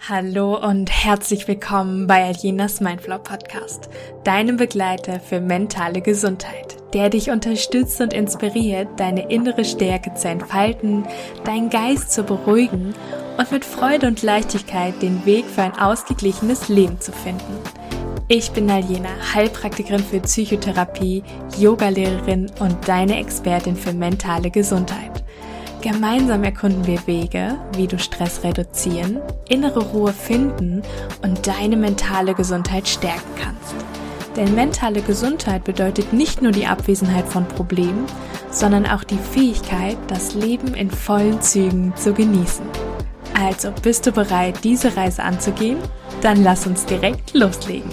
Hallo und herzlich willkommen bei Aljenas Mindflow Podcast, deinem Begleiter für mentale Gesundheit, der dich unterstützt und inspiriert, deine innere Stärke zu entfalten, deinen Geist zu beruhigen und mit Freude und Leichtigkeit den Weg für ein ausgeglichenes Leben zu finden. Ich bin Aljena, Heilpraktikerin für Psychotherapie, Yogalehrerin und deine Expertin für mentale Gesundheit. Gemeinsam erkunden wir Wege, wie du Stress reduzieren, innere Ruhe finden und deine mentale Gesundheit stärken kannst. Denn mentale Gesundheit bedeutet nicht nur die Abwesenheit von Problemen, sondern auch die Fähigkeit, das Leben in vollen Zügen zu genießen. Also, bist du bereit, diese Reise anzugehen? Dann lass uns direkt loslegen.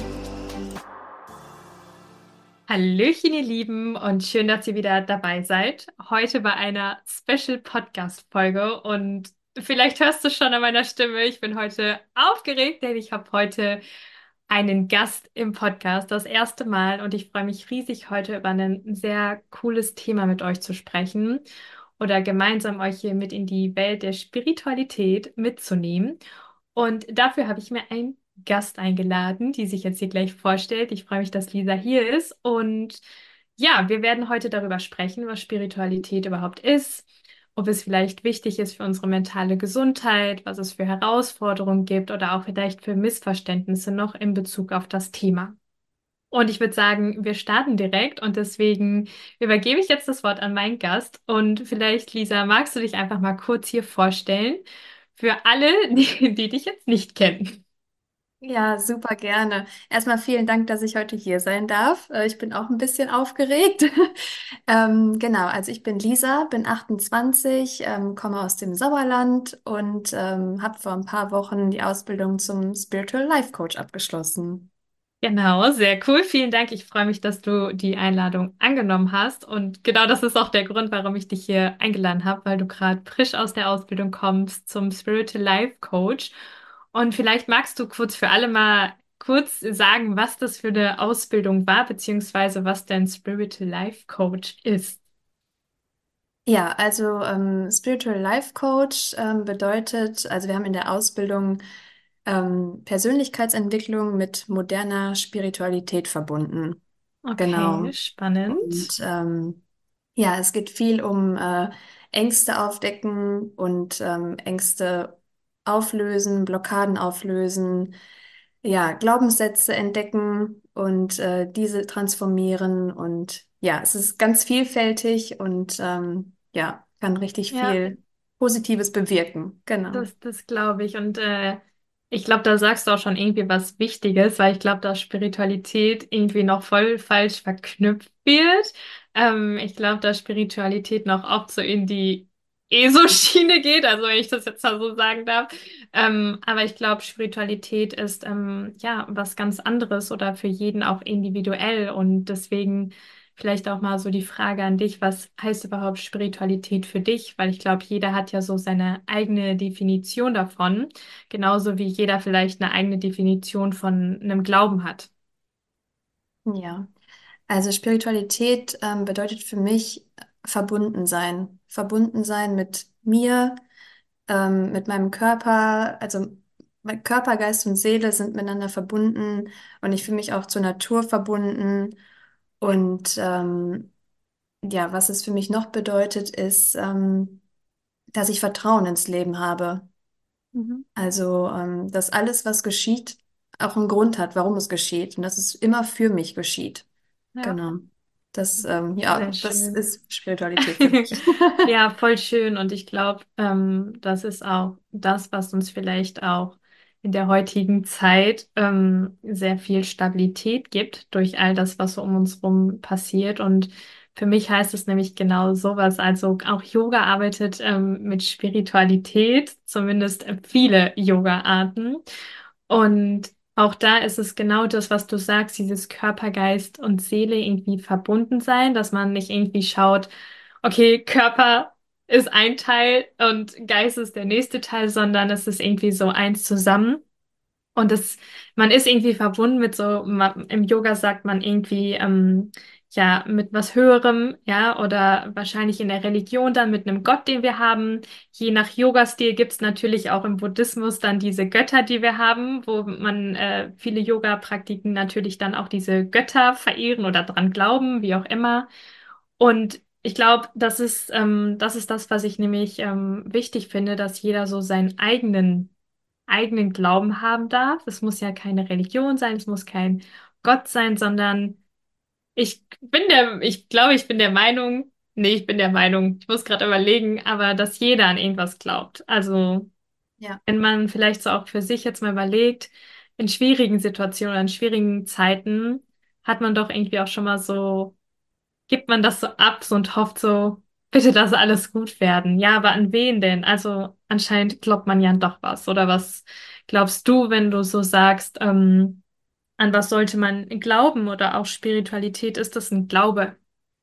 Hallöchen, ihr Lieben, und schön, dass ihr wieder dabei seid. Heute bei einer Special-Podcast-Folge und vielleicht hörst du schon an meiner Stimme, ich bin heute aufgeregt, denn ich habe heute einen Gast im Podcast, das erste Mal, und ich freue mich riesig, heute über ein sehr cooles Thema mit euch zu sprechen oder gemeinsam euch hier mit in die Welt der Spiritualität mitzunehmen. Und dafür habe ich mir einen Gast eingeladen, die sich jetzt hier gleich vorstellt. Ich freue mich, dass Lisa hier ist. Und ja, wir werden heute darüber sprechen, was Spiritualität überhaupt ist, ob es vielleicht wichtig ist für unsere mentale Gesundheit, was es für Herausforderungen gibt oder auch vielleicht für Missverständnisse noch in Bezug auf das Thema. Und ich würde sagen, wir starten direkt und deswegen übergebe ich jetzt das Wort an meinen Gast. Und vielleicht, Lisa, magst du dich einfach mal kurz hier vorstellen für alle, die dich jetzt nicht kennen? Ja, super gerne. Erstmal vielen Dank, dass ich heute hier sein darf. Ich bin auch ein bisschen aufgeregt. Genau, also ich bin Lisa, bin 28, komme aus dem Sauerland und habe vor ein paar Wochen die Ausbildung zum Spiritual Life Coach abgeschlossen. Genau, sehr cool. Vielen Dank. Ich freue mich, dass du die Einladung angenommen hast. Und genau das ist auch der Grund, warum ich dich hier eingeladen habe, weil du gerade frisch aus der Ausbildung kommst zum Spiritual Life Coach. Und vielleicht magst du kurz für alle mal kurz sagen, was das für eine Ausbildung war, beziehungsweise was dein Spiritual Life Coach ist. Ja, also Spiritual Life Coach bedeutet, also wir haben in der Ausbildung Persönlichkeitsentwicklung mit moderner Spiritualität verbunden. Okay, Genau. spannend. Und ja, es geht viel um Ängste aufdecken und Ängste auflösen, Blockaden auflösen, ja, Glaubenssätze entdecken und diese transformieren. Und ja, es ist ganz vielfältig und ja, kann richtig Ja. viel Positives bewirken. Genau. Das glaube ich. Und ich glaube, da sagst du auch schon irgendwie was Wichtiges, weil ich glaube, dass Spiritualität irgendwie noch voll falsch verknüpft wird. Ich glaube, dass Spiritualität noch oft so in die ESO-Schiene geht, also wenn ich das jetzt mal so sagen darf. Aber ich glaube, Spiritualität ist ja was ganz anderes oder für jeden auch individuell. Und deswegen vielleicht auch mal so die Frage an dich, was heißt überhaupt Spiritualität für dich? Weil ich glaube, jeder hat ja so seine eigene Definition davon, genauso wie jeder vielleicht eine eigene Definition von einem Glauben hat. Ja. Also Spiritualität bedeutet für mich verbunden sein. Verbunden sein mit mir, mit meinem Körper. Also mein Körper, Geist und Seele sind miteinander verbunden und ich fühle mich auch zur Natur verbunden. Und ja, was es für mich noch bedeutet, ist, dass ich Vertrauen ins Leben habe. Mhm. Also, dass alles, was geschieht, auch einen Grund hat, warum es geschieht und dass es immer für mich geschieht. Ja, Genau. Das, sehr ja, das schön. ist Spiritualität für mich. Ja, voll schön. Und ich glaube, das ist auch das, was uns vielleicht auch in der heutigen Zeit sehr viel Stabilität gibt durch all das, was so um uns rum passiert. Und für mich heißt es nämlich genau sowas. Also auch Yoga arbeitet mit Spiritualität, zumindest viele Yoga-Arten. Und auch da ist es genau das, was du sagst, dieses Körper, Geist und Seele irgendwie verbunden sein, dass man nicht irgendwie schaut, okay, Körper ist ein Teil und Geist ist der nächste Teil, sondern es ist irgendwie so eins zusammen. Und man ist irgendwie verbunden mit so, im Yoga sagt man irgendwie, ja mit was Höherem, ja, oder wahrscheinlich in der Religion dann mit einem Gott, den wir haben. Je nach Yoga-Stil gibt es natürlich auch im Buddhismus dann diese Götter, die wir haben, wo man viele Yoga-Praktiken natürlich dann auch diese Götter verehren oder dran glauben, wie auch immer. Und ich glaube, das ist das, was ich nämlich wichtig finde, dass jeder so seinen eigenen Glauben haben darf. Es muss ja keine Religion sein, es muss kein Gott sein, sondern ich glaube, ich bin der Meinung, nee, ich bin der Meinung, ich muss gerade überlegen, aber dass jeder an irgendwas glaubt. Also, Ja. wenn man vielleicht so auch für sich jetzt mal überlegt, in schwierigen Situationen oder in schwierigen Zeiten hat man doch irgendwie auch schon mal so, gibt man das so ab so und hofft so, bitte lass alles gut werden. Ja, aber an wen denn? Also, anscheinend glaubt man ja doch was. Oder was glaubst du, wenn du so sagst, an was sollte man glauben oder auch Spiritualität, ist das ein Glaube?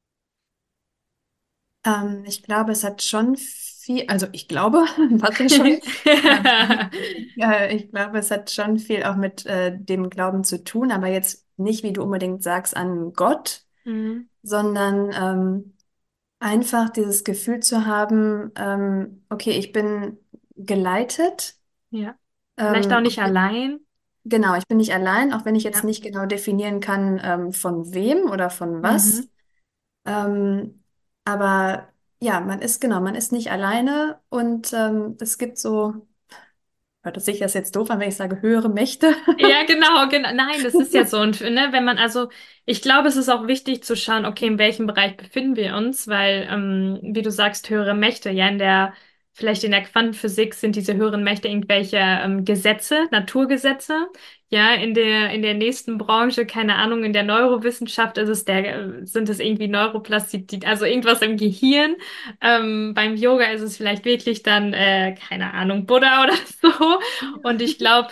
Ich glaube, es hat schon viel, also ich glaube, was ja schon, ich glaube, es hat schon viel auch mit dem Glauben zu tun, aber jetzt nicht, wie du unbedingt sagst, an Gott, Mhm. sondern einfach dieses Gefühl zu haben, okay, ich bin geleitet. Ja. Vielleicht auch Auch nicht allein. genau, ich bin nicht allein, auch wenn ich jetzt Ja. nicht genau definieren kann, von wem oder von Mhm. was. Ähm, aber ja, man ist genau, man ist nicht alleine und es gibt so, hört sich das jetzt doof an, wenn ich sage, höhere Mächte. Ja, genau, genau. Nein, das ist ja so. Und ne, wenn man, also, ich glaube, es ist auch wichtig zu schauen, okay, in welchem Bereich befinden wir uns, weil, wie du sagst, höhere Mächte, ja, vielleicht in der Quantenphysik sind diese höheren Mächte irgendwelche Gesetze, Naturgesetze. Ja, in der nächsten Branche, keine Ahnung, in der Neurowissenschaft sind es irgendwie Neuroplastizität, also irgendwas im Gehirn. Beim Yoga ist es vielleicht wirklich dann, keine Ahnung, Buddha oder so. Und ich glaube,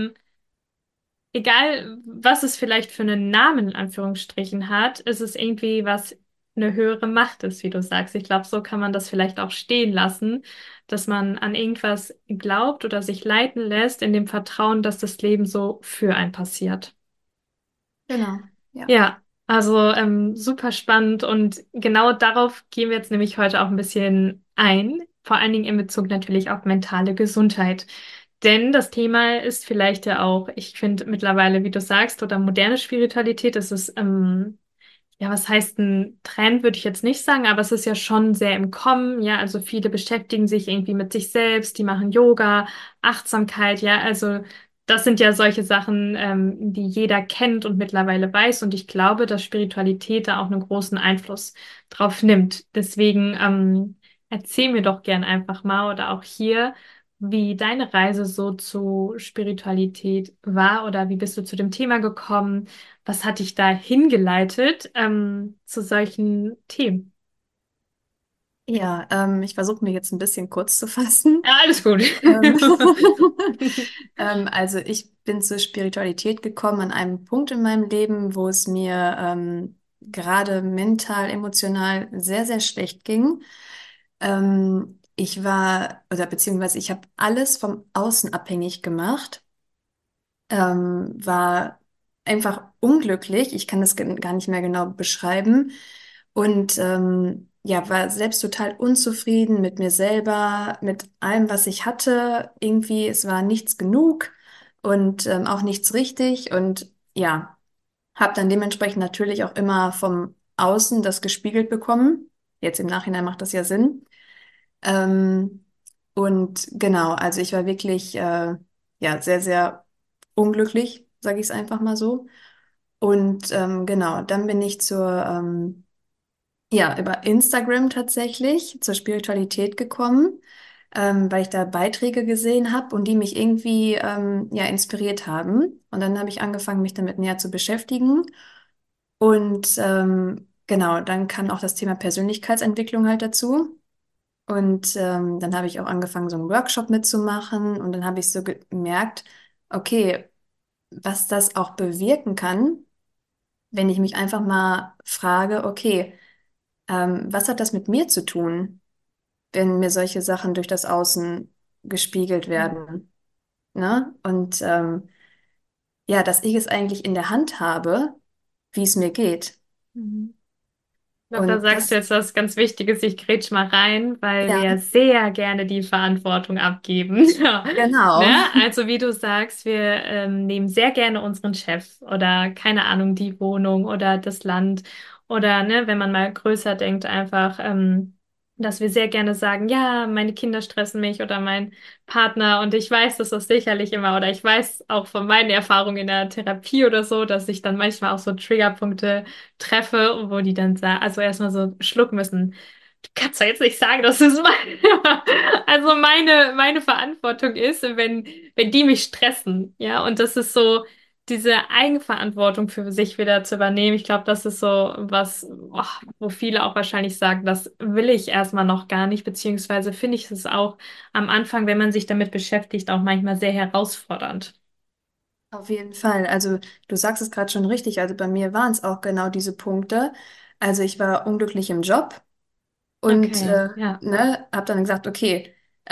egal, was es vielleicht für einen Namen in Anführungsstrichen hat, ist es irgendwie was eine höhere Macht ist, wie du sagst. Ich glaube, so kann man das vielleicht auch stehen lassen, dass man an irgendwas glaubt oder sich leiten lässt, in dem Vertrauen, dass das Leben so für einen passiert. Genau, ja. Ja, also super spannend und genau darauf gehen wir jetzt nämlich heute auch ein bisschen ein, vor allen Dingen in Bezug natürlich auf mentale Gesundheit. Denn das Thema ist vielleicht ja auch, ich finde mittlerweile, wie du sagst, oder moderne Spiritualität, das ist ja, was heißt ein Trend, würde ich jetzt nicht sagen, aber es ist ja schon sehr im Kommen, ja, also viele beschäftigen sich irgendwie mit sich selbst, die machen Yoga, Achtsamkeit, ja, also das sind ja solche Sachen, die jeder kennt und mittlerweile weiß und ich glaube, dass Spiritualität da auch einen großen Einfluss drauf nimmt. Deswegen erzähl mir doch gern einfach mal oder auch hier, wie deine Reise so zu Spiritualität war oder wie bist du zu dem Thema gekommen? Was hat dich da hingeleitet, zu solchen Themen? Ja, ich versuche mich jetzt ein bisschen kurz zu fassen. Ja, alles gut. Ähm, also ich bin zur Spiritualität gekommen an einem Punkt in meinem Leben, wo es mir gerade mental, emotional sehr, sehr schlecht ging. Ich war, oder beziehungsweise ich habe alles vom Außen abhängig gemacht, war einfach unglücklich. Ich kann das gar nicht mehr genau beschreiben. Und ja, war selbst total unzufrieden mit mir selber, mit allem, was ich hatte. Irgendwie, es war nichts genug und auch nichts richtig. Und ja, habe dann dementsprechend natürlich auch immer vom Außen das gespiegelt bekommen. Jetzt im Nachhinein macht das ja Sinn. Ähm, und genau, also ich war wirklich ja sehr, sehr unglücklich, sage ich es einfach mal so. Und genau, dann bin ich ja, über Instagram tatsächlich zur Spiritualität gekommen, weil ich da Beiträge gesehen habe und die mich irgendwie ja inspiriert haben. Und dann habe ich angefangen, mich damit näher zu beschäftigen. Und genau, dann kam auch das Thema Persönlichkeitsentwicklung halt dazu. Und dann habe ich auch angefangen, so einen Workshop mitzumachen. Und dann habe ich so gemerkt, okay, was das auch bewirken kann, wenn ich mich einfach mal frage, okay, was hat das mit mir zu tun, wenn mir solche Sachen durch das Außen gespiegelt werden, ne? Und ja, dass ich es eigentlich in der Hand habe, wie es mir geht. Mhm. Ich glaube, da Und sagst du das, jetzt was ganz Wichtiges. Ich grätsch mal rein, weil wir ja, ja sehr gerne die Verantwortung abgeben. Ja. genau. Ne? Also wie du sagst, wir nehmen sehr gerne unseren Chef oder keine Ahnung, die Wohnung oder das Land oder ne, wenn man mal größer denkt, einfach, dass wir sehr gerne sagen, ja, meine Kinder stressen mich oder mein Partner und ich weiß, dass das sicherlich immer oder ich weiß auch von meinen Erfahrungen in der Therapie oder so, dass ich dann manchmal auch so Triggerpunkte treffe, wo die dann sagen, also erstmal so schlucken müssen. Du kannst doch jetzt nicht sagen, dass es meine, also meine Verantwortung ist, wenn die mich stressen, ja, und das ist so diese Eigenverantwortung für sich wieder zu übernehmen. Ich glaube, das ist so was, oh, wo viele auch wahrscheinlich sagen, das will ich erstmal noch gar nicht, beziehungsweise finde ich es auch am Anfang, wenn man sich damit beschäftigt, auch manchmal sehr herausfordernd. Auf jeden Fall. Also du sagst es gerade schon richtig. Also bei mir waren es auch genau diese Punkte. Also ich war unglücklich im Job und Okay, ja. ne, habe dann gesagt, okay,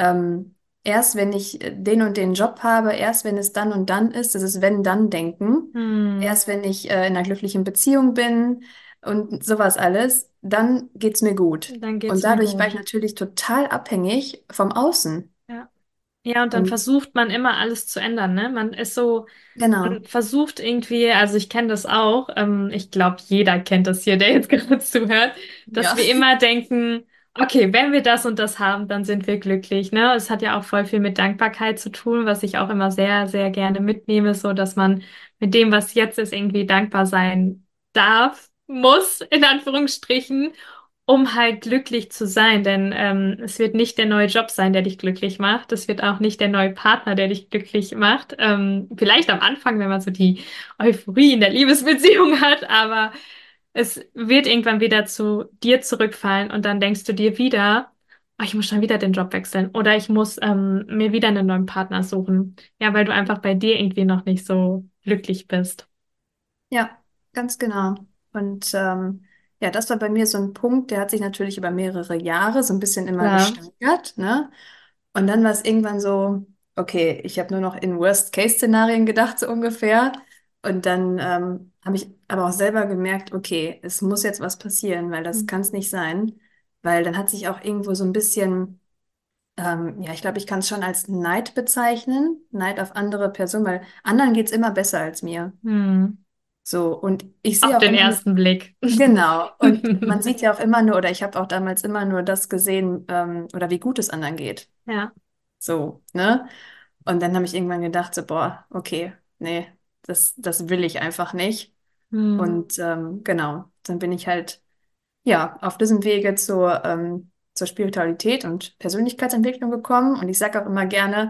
erst wenn ich den und den Job habe, erst wenn es dann und dann ist, das ist Wenn-Dann-Denken. Hm, Erst wenn ich in einer glücklichen Beziehung bin und sowas alles, dann geht's mir gut. dann Und geht's mir dadurch war ich gut. natürlich total abhängig vom Außen. Ja. Ja, und dann Und versucht man immer alles zu ändern, ne? Man ist so, man genau. versucht irgendwie, also ich kenne das auch, ich glaube, jeder kennt das hier, der jetzt gerade zuhört, dass Ja. wir immer denken, okay, wenn wir das und das haben, dann sind wir glücklich, ne? Es hat ja auch voll viel mit Dankbarkeit zu tun, was ich auch immer sehr, sehr gerne mitnehme, so dass man mit dem, was jetzt ist, irgendwie dankbar sein darf, muss, in Anführungsstrichen, um halt glücklich zu sein. Denn es wird nicht der neue Job sein, der dich glücklich macht. Es wird auch nicht der neue Partner, der dich glücklich macht. Vielleicht am Anfang, wenn man so die Euphorie in der Liebesbeziehung hat, aber es wird irgendwann wieder zu dir zurückfallen und dann denkst du dir wieder, oh, ich muss schon wieder den Job wechseln oder ich muss mir wieder einen neuen Partner suchen. Ja, weil du einfach bei dir irgendwie noch nicht so glücklich bist. Ja, ganz genau. Und ja, das war bei mir so ein Punkt, der hat sich natürlich über mehrere Jahre so ein bisschen immer Klar. gesteigert, ne? Und dann war es irgendwann so, okay, ich habe nur noch in Worst-Case-Szenarien gedacht, so ungefähr. Und dann habe ich aber auch selber gemerkt, okay, es muss jetzt was passieren, weil das kann es nicht sein. Weil dann hat sich auch irgendwo so ein bisschen, ja, ich glaube, ich kann es schon als Neid bezeichnen, Neid auf andere Personen, weil anderen geht es immer besser als mir. Hm. So, und ich sehe Auf auch den immer nur, ersten Blick. genau, und man sieht ja auch immer nur, oder ich habe auch damals immer nur das gesehen, oder wie gut es anderen geht. Ja. So, ne? Und dann habe ich irgendwann gedacht, so, boah, okay, nee, das will ich einfach nicht. Hm. Und genau, dann bin ich halt, ja, auf diesem Wege zur Spiritualität und Persönlichkeitsentwicklung gekommen. Und ich sage auch immer gerne,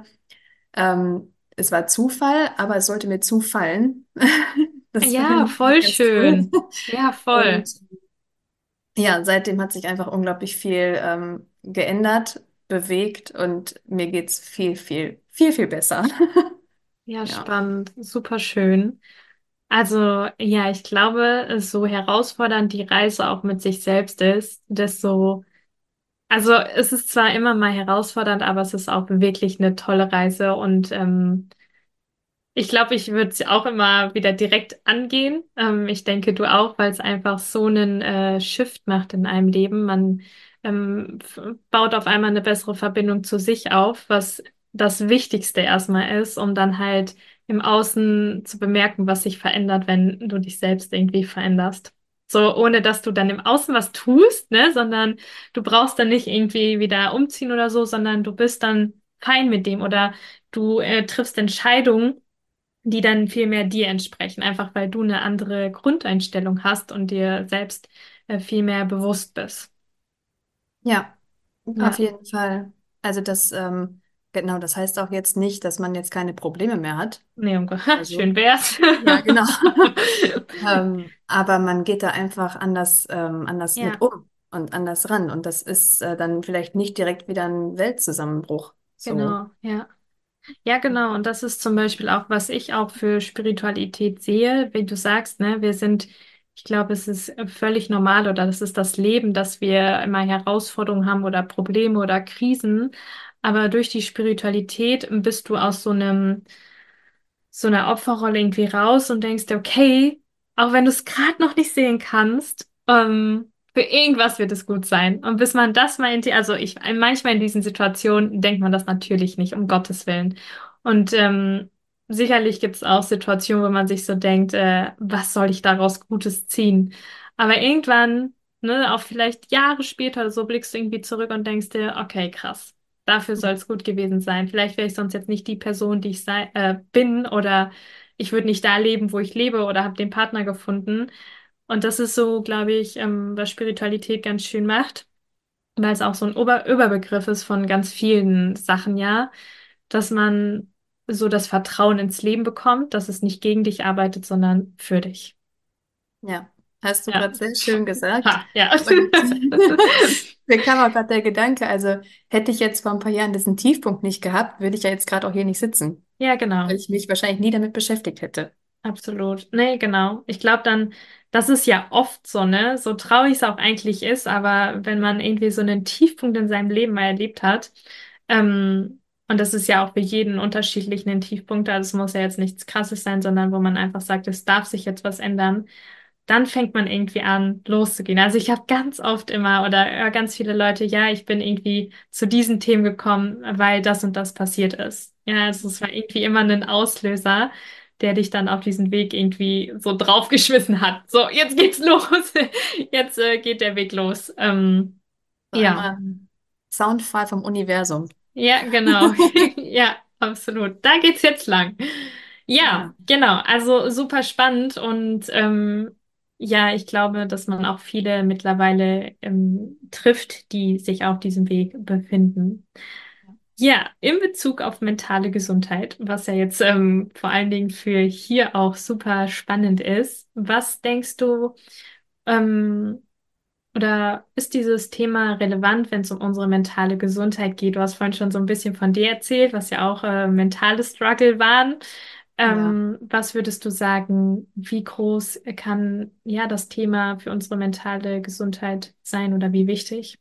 es war Zufall, aber es sollte mir zufallen. Das Ja, finde ich immer voll ganz cool. schön. Ja, voll. Und ja, seitdem hat sich einfach unglaublich viel geändert, bewegt und mir geht's viel besser. Ja, Ja. spannend. Super schön. Also, ja, ich glaube, so herausfordernd die Reise auch mit sich selbst ist, desto, also es ist zwar immer mal herausfordernd, aber es ist auch wirklich eine tolle Reise und ich glaube, ich würde es auch immer wieder direkt angehen. Ich denke, du auch, weil es einfach so einen Shift macht in einem Leben. Man baut auf einmal eine bessere Verbindung zu sich auf, was das Wichtigste erstmal ist, um dann halt im Außen zu bemerken, was sich verändert, wenn du dich selbst irgendwie veränderst. So, ohne dass du dann im Außen was tust, ne, sondern du brauchst dann nicht irgendwie wieder umziehen oder so, sondern du bist dann fein mit dem oder du triffst Entscheidungen die dann viel mehr dir entsprechen, einfach weil du eine andere Grundeinstellung hast und dir selbst viel mehr bewusst bist. Ja, auf Ja, jeden Fall. Also genau, das heißt auch jetzt nicht, dass man jetzt keine Probleme mehr hat. nee, Also, schön wär's. ja, genau. Aber man geht da einfach anders mit Ja, um und anders ran. Und das ist dann vielleicht nicht direkt wieder ein Weltzusammenbruch. So. genau, ja. Ja, genau. Und das ist zum Beispiel auch, was ich auch für Spiritualität sehe, wie du sagst, ne, wir sind, ich glaube, es ist völlig normal oder das ist das Leben, dass wir immer Herausforderungen haben oder Probleme oder Krisen. Aber durch die Spiritualität bist du aus so einer Opferrolle irgendwie raus und denkst dir, okay, auch wenn du es gerade noch nicht sehen kannst, Für irgendwas wird es gut sein. Und bis man das meint, also ich, manchmal in diesen Situationen denkt man das natürlich nicht, um Gottes Willen. Und sicherlich gibt es auch Situationen, wo man sich so denkt, was soll ich daraus Gutes ziehen? Aber irgendwann, ne, auch vielleicht Jahre später oder so, blickst du irgendwie zurück und denkst dir, okay, krass, dafür soll es gut gewesen sein. Vielleicht wäre ich sonst jetzt nicht die Person, die ich bin, oder ich würde nicht da leben, wo ich lebe, oder habe den Partner gefunden. Und das ist so, glaube ich, was Spiritualität ganz schön macht, weil es auch so ein Überbegriff ist von ganz vielen Sachen, ja, dass man so das Vertrauen ins Leben bekommt, dass es nicht gegen dich arbeitet, sondern für dich. Ja, hast du Ja. gerade sehr schön gesagt. Ha, ja. Und mir kam auch gerade der Gedanke, also hätte ich jetzt vor ein paar Jahren diesen Tiefpunkt nicht gehabt, würde ich ja jetzt gerade auch hier nicht sitzen, Ja, weil genau. ich mich wahrscheinlich nie damit beschäftigt hätte. Absolut. Nee, genau. Ich glaube dann, das ist ja oft so, ne? So traurig es auch eigentlich ist, aber wenn man irgendwie so einen Tiefpunkt in seinem Leben mal erlebt hat, und das ist ja auch für jeden unterschiedlich ein Tiefpunkt, also es muss ja jetzt nichts Krasses sein, sondern wo man einfach sagt, es darf sich jetzt was ändern, dann fängt man irgendwie an, loszugehen. Also ich habe ganz oft immer oder ganz viele Leute, ja, ich bin irgendwie zu diesen Themen gekommen, weil das und das passiert ist. Ja, also es war irgendwie immer ein Auslöser, der dich dann auf diesen Weg irgendwie so draufgeschmissen hat. So, jetzt geht's los. Jetzt geht der Weg los. So Ja. einmal ein Soundfall vom Universum. Ja, genau. Ja, absolut. Da geht's jetzt lang. Ja, Ja, genau. Also super spannend und ja, ich glaube, dass man auch viele mittlerweile trifft, die sich auf diesem Weg befinden. Ja, in Bezug auf mentale Gesundheit, was ja jetzt vor allen Dingen für hier auch super spannend ist, was denkst du, ähm, oder ist dieses Thema relevant, wenn es um unsere mentale Gesundheit geht? Du hast vorhin schon so ein bisschen von dir erzählt, was ja auch mentale Struggle waren. ja. Was würdest du sagen, wie groß kann ja das Thema für unsere mentale Gesundheit sein oder wie wichtig?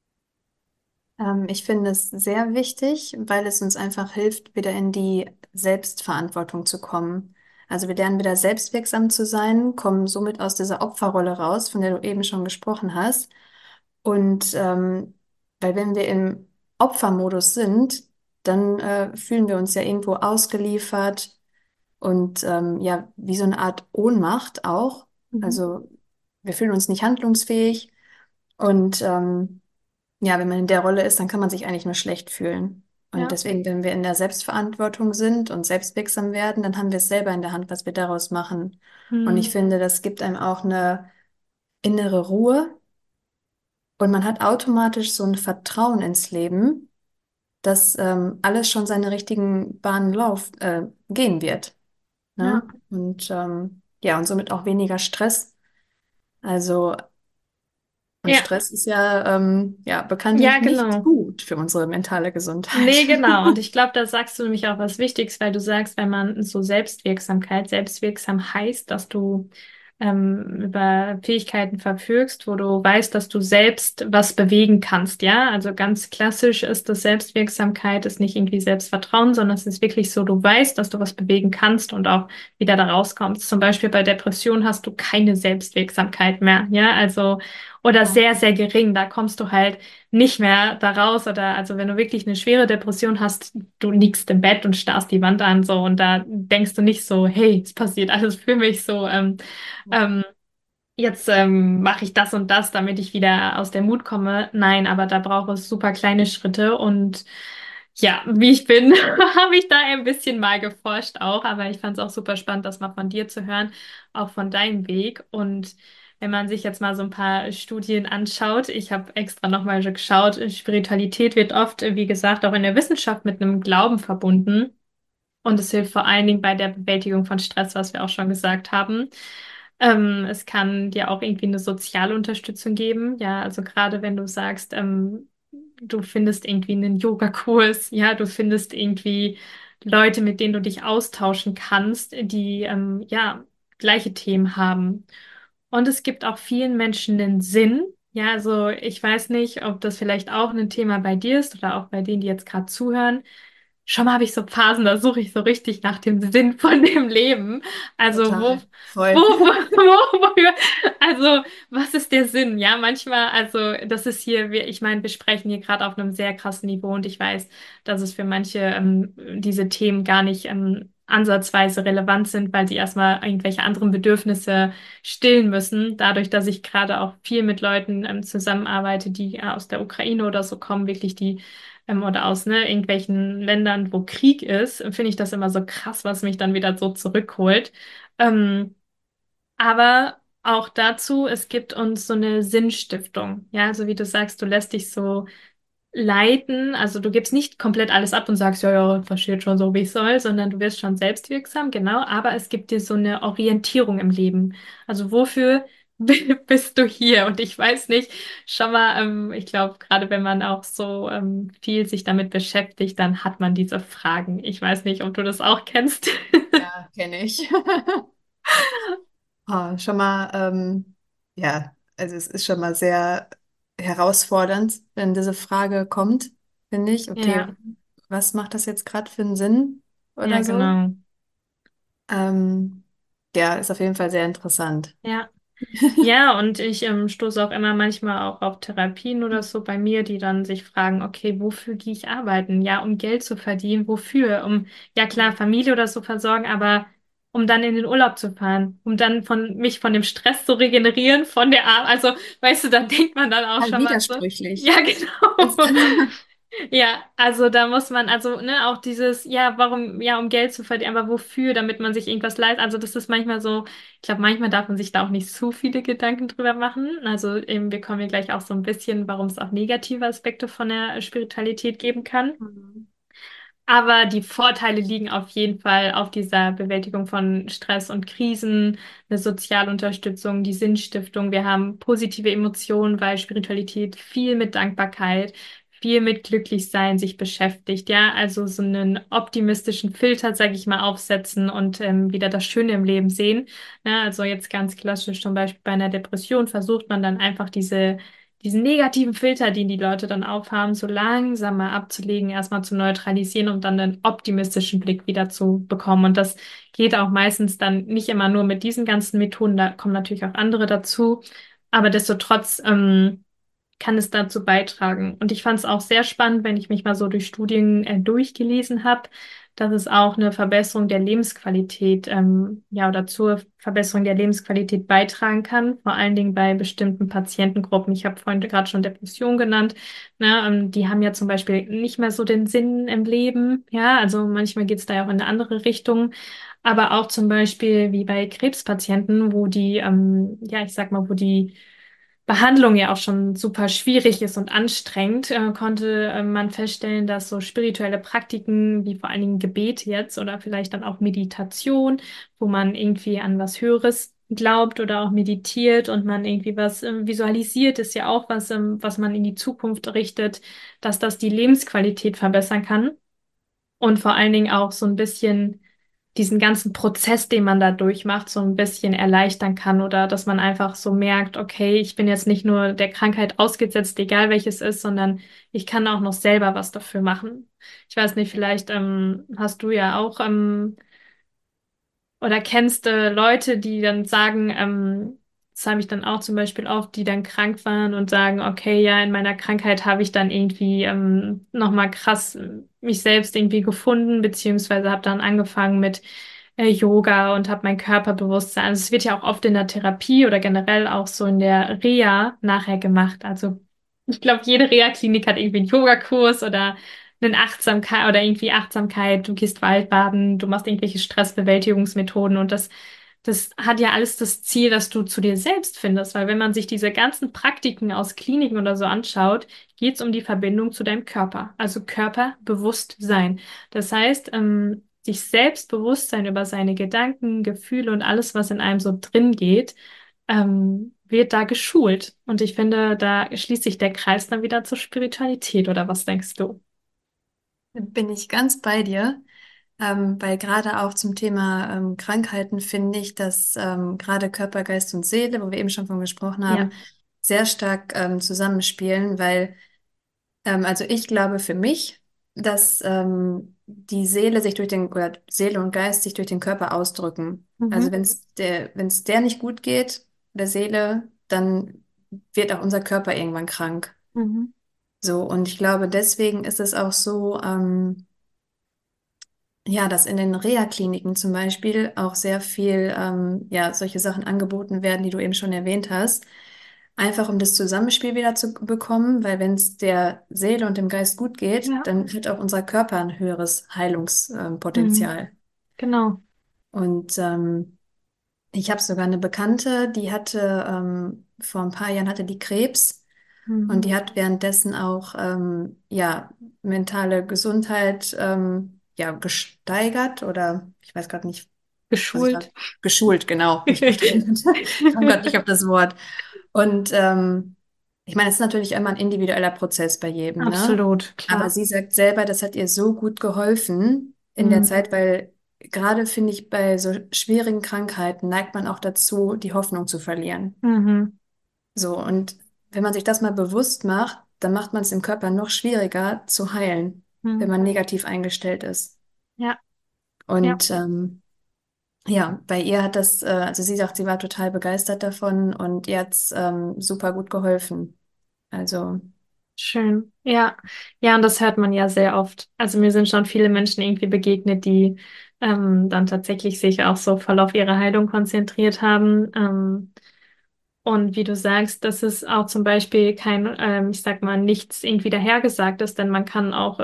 Ich finde es sehr wichtig, weil es uns einfach hilft, wieder in die Selbstverantwortung zu kommen. Also wir lernen wieder selbstwirksam zu sein, kommen somit aus dieser Opferrolle raus, von der du eben schon gesprochen hast. Und weil wenn wir im Opfermodus sind, dann fühlen wir uns ja irgendwo ausgeliefert und ja, wie so eine Art Ohnmacht auch. Mhm. Also wir fühlen uns nicht handlungsfähig und ja, wenn man in der Rolle ist, dann kann man sich eigentlich nur schlecht fühlen. Und Ja. deswegen, wenn wir in der Selbstverantwortung sind und selbstwirksam werden, dann haben wir es selber in der Hand, was wir daraus machen. Und ich Hm. finde, das gibt einem auch eine innere Ruhe und man hat automatisch so ein Vertrauen ins Leben, dass alles schon seine richtigen Bahnen gehen wird. Ja. Ne? Und ja, und somit auch weniger Stress. Also, und Ja. Stress ist ja, ja Ja, bekanntlich nicht genau. gut für unsere mentale Nee, Gesundheit. genau. Und ich glaube, da sagst du nämlich auch was Wichtiges, weil du sagst, wenn man so selbstwirksam heißt, dass du über Fähigkeiten verfügst, wo du weißt, dass du selbst was bewegen kannst, ja? Also ganz klassisch ist das Selbstwirksamkeit, ist nicht irgendwie Selbstvertrauen, sondern es ist wirklich so, du weißt, dass du was bewegen kannst und auch wieder da rauskommst. Zum Beispiel bei Depression hast du keine Selbstwirksamkeit mehr, ja? Also, oder Ja, sehr, sehr gering. Da kommst du halt nicht mehr da raus oder also wenn du wirklich eine schwere Depression hast, du liegst im Bett und starrst die Wand an so und da denkst du nicht so, hey, es passiert alles für mich so, ähm, jetzt mache ich das und das, damit ich wieder aus der Mut komme. Nein, aber da braucht es super kleine Schritte und ja, wie ich bin, habe ich da ein bisschen mal geforscht auch, aber ich fand es auch super spannend, das mal von dir zu hören, auch von deinem Weg. Und wenn man sich jetzt mal so ein paar Studien anschaut, ich habe extra nochmal geschaut, Spiritualität wird oft, wie gesagt, auch in der Wissenschaft mit einem Glauben verbunden. Und es hilft vor allen Dingen bei der Bewältigung von Stress, was wir auch schon gesagt haben. Es kann dir auch irgendwie eine soziale Unterstützung geben. Ja, also gerade wenn du sagst, du findest irgendwie einen Yogakurs, ja, du findest irgendwie Leute, mit denen du dich austauschen kannst, die ja gleiche Themen haben. Und es gibt auch vielen Menschen einen Sinn. Ja, also ich weiß nicht, ob das vielleicht auch ein Thema bei dir ist oder auch bei denen, die jetzt gerade zuhören. schon mal habe ich so Phasen, da suche ich so richtig nach dem Sinn von dem Leben. Also Total. wo, Voll. wofür, also was ist der Sinn? Ja, manchmal, also das ist hier, ich meine, wir sprechen hier gerade auf einem sehr krassen Niveau und ich weiß, dass es für manche diese Themen gar nicht ansatzweise relevant sind, weil sie erstmal irgendwelche anderen Bedürfnisse stillen müssen. Dadurch, dass ich gerade auch viel mit Leuten zusammenarbeite, die aus der Ukraine oder so kommen, wirklich die oder aus irgendwelchen Ländern, wo Krieg ist, finde ich das immer so krass, was mich dann wieder so zurückholt. Ähm, aber auch dazu, es gibt uns so eine Sinnstiftung. Ja, also wie du sagst, du lässt dich so leiten. Also du gibst nicht komplett alles ab und sagst, ja, ja, passiert schon so, wie es soll, sondern du wirst schon selbstwirksam, genau. Aber es gibt dir so eine Orientierung im Leben. Also wofür bist du hier? Und ich weiß nicht, schon mal, ich glaube, gerade wenn man auch so viel sich damit beschäftigt, dann hat man diese Fragen. Ich weiß nicht, ob du das auch kennst. Ja, kenne ich. Schon mal, ja, also es ist schon mal sehr herausfordernd, wenn diese Frage kommt, finde ich. Okay, Ja, was macht das jetzt gerade für einen Sinn ja, oder so? genau. Ähm, ja, ist auf jeden Fall sehr interessant. Ja. Ja, und ich stoße auch immer manchmal auch auf Therapien oder so bei mir, die dann sich fragen, okay, wofür gehe ich arbeiten? Ja, um Geld zu verdienen. Wofür? Um, ja klar, Familie oder so versorgen, aber um dann in den Urlaub zu fahren, um dann mich von dem Stress zu regenerieren, von der Arbeit. Also, weißt du, da denkt man dann auch Total schon mal so. widersprüchlich. Ja, Das, genau. Ja, also da muss man, also, ne, auch dieses, ja, warum, ja, um Geld zu verdienen, aber wofür, damit man sich irgendwas leistet. Also das ist manchmal so, ich glaube, manchmal darf man sich da auch nicht zu viele Gedanken drüber machen. Also eben, wir kommen hier gleich auch so ein bisschen, warum es auch negative Aspekte von der Spiritualität geben kann. Mhm. Aber die Vorteile liegen auf jeden Fall auf dieser Bewältigung von Stress und Krisen, eine Sozialunterstützung, die Sinnstiftung. Wir haben positive Emotionen, weil Spiritualität viel mit Dankbarkeit, viel mit Glücklichsein sich beschäftigt. Ja, also so einen optimistischen Filter, sage ich mal, aufsetzen und wieder das Schöne im Leben sehen. Ja, also jetzt ganz klassisch zum Beispiel bei einer Depression versucht man dann einfach diesen negativen Filter, den die Leute dann aufhaben, so langsam mal abzulegen, erstmal zu neutralisieren, um dann einen optimistischen Blick wieder zu bekommen. Und das geht auch meistens dann nicht immer nur mit diesen ganzen Methoden, da kommen natürlich auch andere dazu. Aber destotrotz kann es dazu beitragen. Und ich fand es auch sehr spannend, wenn ich mich mal so durch Studien durchgelesen habe, dass es auch eine Verbesserung der Lebensqualität, ja, oder zur Verbesserung der Lebensqualität beitragen kann, vor allen Dingen bei bestimmten Patientengruppen. Ich habe vorhin gerade schon Depression genannt, ne, die haben ja zum Beispiel nicht mehr so den Sinn im Leben, ja, also manchmal geht es da ja auch in eine andere Richtung. Aber auch zum Beispiel wie bei Krebspatienten, wo die, ja, ich sag mal, wo die Behandlung ja auch schon super schwierig ist und anstrengend, konnte man feststellen, dass so spirituelle Praktiken wie vor allen Dingen Gebet jetzt oder vielleicht dann auch Meditation, wo man irgendwie an was Höheres glaubt oder auch meditiert und man irgendwie was visualisiert, ist ja auch was, was man in die Zukunft richtet, dass das die Lebensqualität verbessern kann und vor allen Dingen auch so ein bisschen diesen ganzen Prozess, den man da durchmacht, so ein bisschen erleichtern kann oder dass man einfach so merkt, okay, ich bin jetzt nicht nur der Krankheit ausgesetzt, egal welches ist, sondern ich kann auch noch selber was dafür machen. Ich weiß nicht, vielleicht hast du ja auch oder kennst Leute, die dann sagen, das habe ich dann auch zum Beispiel oft, die dann krank waren und sagen, okay, ja, in meiner Krankheit habe ich dann irgendwie nochmal krass mich selbst irgendwie gefunden, beziehungsweise habe dann angefangen mit Yoga und habe mein Körperbewusstsein. Also es wird ja auch oft in der Therapie oder generell auch so in der Reha nachher gemacht. Also ich glaube, jede Reha-Klinik hat irgendwie einen Yogakurs oder eine Achtsamkeit oder irgendwie Achtsamkeit, du gehst Waldbaden, du machst irgendwelche Stressbewältigungsmethoden und das hat ja alles das Ziel, dass du zu dir selbst findest, weil wenn man sich diese ganzen Praktiken aus Kliniken oder so anschaut, geht es um die Verbindung zu deinem Körper, also Körperbewusstsein. Das heißt, sich Selbstbewusstsein über seine Gedanken, Gefühle und alles, was in einem so drin geht, wird da geschult. Und ich finde, da schließt sich der Kreis dann wieder zur Spiritualität, oder was denkst du? Bin ich ganz bei dir, weil gerade auch zum Thema Krankheiten finde ich, dass gerade Körper, Geist und Seele, wo wir eben schon von gesprochen haben, Ja. sehr stark zusammenspielen, weil also ich glaube für mich, dass die Seele sich durch den, oder Seele und Geist sich durch den Körper ausdrücken. Also Mhm. wenn es der nicht gut geht, der Seele, dann wird auch unser Körper irgendwann krank. Mhm. So, und ich glaube, deswegen ist es auch so, ja, dass in den Reha-Kliniken zum Beispiel auch sehr viel, ja, solche Sachen angeboten werden, die du eben schon erwähnt hast. Einfach um das Zusammenspiel wieder zu bekommen, weil wenn es der Seele und dem Geist gut geht, Ja. dann hat auch unser Körper ein höheres Mhm. Heilungspotenzial. Genau. Und ich habe sogar eine Bekannte, die hatte vor ein paar Jahren hatte die Krebs und Mhm. die hat währenddessen auch ja mentale Gesundheit ja gesteigert oder ich weiß gerade nicht, was ich Geschult. gerade geschult, genau, nicht gesteigert. Ich komme gerade nicht auf das Wort. Und ich meine, es ist natürlich immer ein individueller Prozess bei jedem, ne? Absolut, Aber klar. sie sagt selber, das hat ihr so gut geholfen in der Mhm. Zeit, weil gerade finde ich, bei so schwierigen Krankheiten neigt man auch dazu, die Hoffnung zu verlieren. Mhm. So, und wenn man sich das mal bewusst macht, dann macht man es im Körper noch schwieriger zu heilen, wenn Mhm. man negativ eingestellt ist. Ja, ja. Und ja, bei ihr hat das, also sie sagt, sie war total begeistert davon und ihr hat's super gut geholfen. Also, Schön. Ja, ja, und das hört man ja sehr oft. Also mir sind schon viele Menschen irgendwie begegnet, die dann tatsächlich sich auch so voll auf ihre Heilung konzentriert haben. Und wie du sagst, dass es auch zum Beispiel kein, ich sag mal, nichts irgendwie dahergesagt ist, denn man kann auch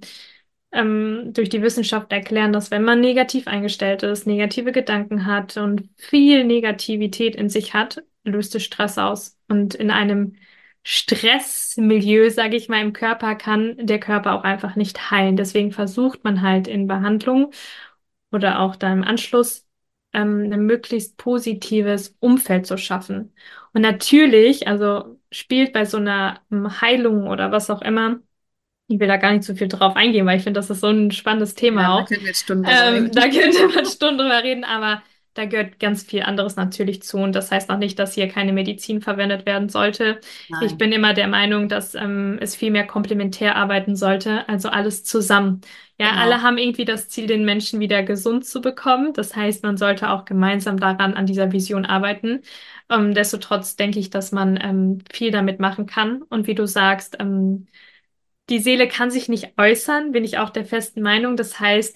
durch die Wissenschaft erklären, dass wenn man negativ eingestellt ist, negative Gedanken hat und viel Negativität in sich hat, löst es Stress aus. Und in einem Stressmilieu, sage ich mal, im Körper kann der Körper auch einfach nicht heilen. Deswegen versucht man halt in Behandlung oder auch dann im Anschluss ein möglichst positives Umfeld zu schaffen. Und natürlich, also spielt bei so einer Heilung oder was auch immer, ich will da gar nicht so viel drauf eingehen, weil ich finde, das ist so ein spannendes ja, Thema da auch. könnten wir jetzt Stunden drüber Da reden. könnte man Stunden drüber reden, aber da gehört ganz viel anderes natürlich zu. Und das heißt auch nicht, dass hier keine Medizin verwendet werden sollte. Ich Nein, bin immer der Meinung, dass es viel mehr komplementär arbeiten sollte, also alles zusammen. Ja, alle genau. haben irgendwie das Ziel, den Menschen wieder gesund zu bekommen. Das heißt, man sollte auch gemeinsam daran, an dieser Vision arbeiten. Destotrotz denke ich, dass man viel damit machen kann. Und wie du sagst, die Seele kann sich nicht äußern, bin ich auch der festen Meinung. Das heißt,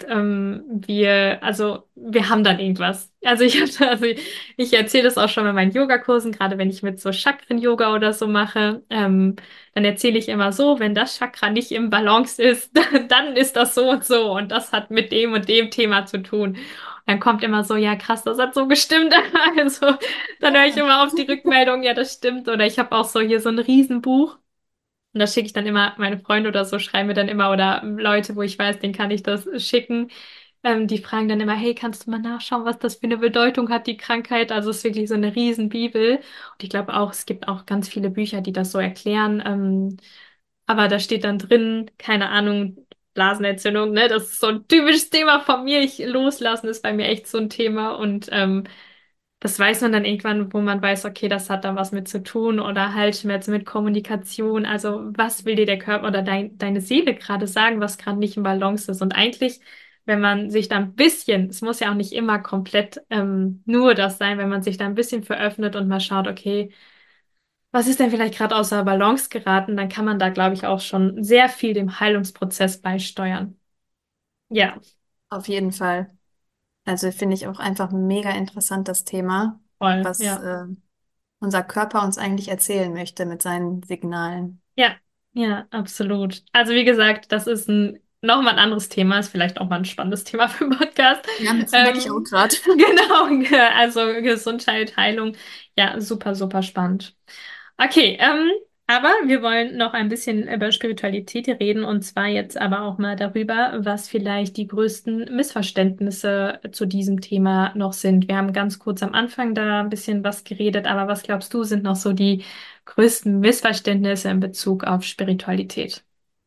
wir haben dann irgendwas. Ich erzähle das auch schon bei meinen Yogakursen, gerade wenn ich mit so Chakren-Yoga oder so mache, dann erzähle ich immer so, wenn das Chakra nicht im Balance ist, dann ist das so und so und das hat mit dem und dem Thema zu tun. Dann kommt immer so, ja krass, das hat so gestimmt. Also dann höre ich Ja. immer auf die Rückmeldung, ja, das stimmt. Oder ich habe auch so hier so ein Riesenbuch. Und das schicke ich dann immer, meine Freunde oder so schreiben mir dann immer oder Leute, wo ich weiß, denen kann ich das schicken. Die fragen dann immer, hey, kannst du mal nachschauen, was das für eine Bedeutung hat, die Krankheit? Also es ist wirklich so eine Riesenbibel. Und ich glaube auch, es gibt auch ganz viele Bücher, die das so erklären. Aber da steht dann drin, keine Ahnung, Blasenentzündung, ne? Das ist so ein typisches Thema von mir. Ich loslassen ist bei mir echt so ein Thema. Und das weiß man dann irgendwann, wo man weiß, okay, das hat da was mit zu tun oder Halsschmerzen mit Kommunikation. Also was will dir der Körper oder deine Seele gerade sagen, was gerade nicht im Balance ist? Und eigentlich, wenn man sich da ein bisschen, es muss ja auch nicht immer komplett nur das sein, wenn man sich da ein bisschen veröffnet und mal schaut, okay, was ist denn vielleicht gerade außer Balance geraten, dann kann man da, glaube ich, auch schon sehr viel dem Heilungsprozess beisteuern. Ja, Auf jeden Fall. Also finde ich auch einfach mega interessant, das Thema, voll, was ja. unser Körper uns eigentlich erzählen möchte mit seinen Signalen. Ja, ja, absolut. Also wie gesagt, das ist nochmal ein anderes Thema, ist vielleicht auch mal ein spannendes Thema für den Podcast. Ja, merke ich auch gerade. Genau, also Gesundheit, Heilung, ja, super, super spannend. Okay, aber wir wollen noch ein bisschen über Spiritualität reden und zwar jetzt aber auch mal darüber, was vielleicht die größten Missverständnisse zu diesem Thema noch sind. Wir haben ganz kurz am Anfang da ein bisschen was geredet, aber was glaubst du, sind noch so die größten Missverständnisse in Bezug auf Spiritualität?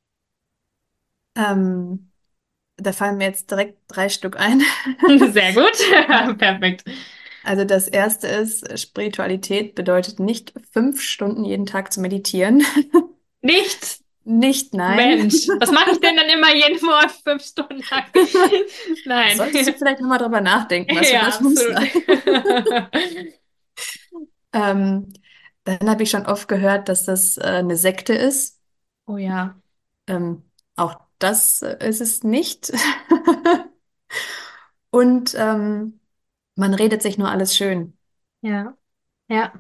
Ähm, Da fallen mir jetzt direkt drei Stück ein. Sehr gut, perfekt. Also das erste ist, Spiritualität bedeutet nicht 5 Stunden jeden Tag zu meditieren. Nicht? Nicht, nein. Mensch, was mache ich denn dann immer jeden Morgen 5 Stunden lang? Nein. Solltest du vielleicht nochmal drüber nachdenken, was du da Ja, tust. absolut. Nein. Ähm, Dann habe ich schon oft gehört, dass das eine Sekte ist. Oh ja, Auch das ist es nicht. Und man redet sich nur alles schön. ja, ja,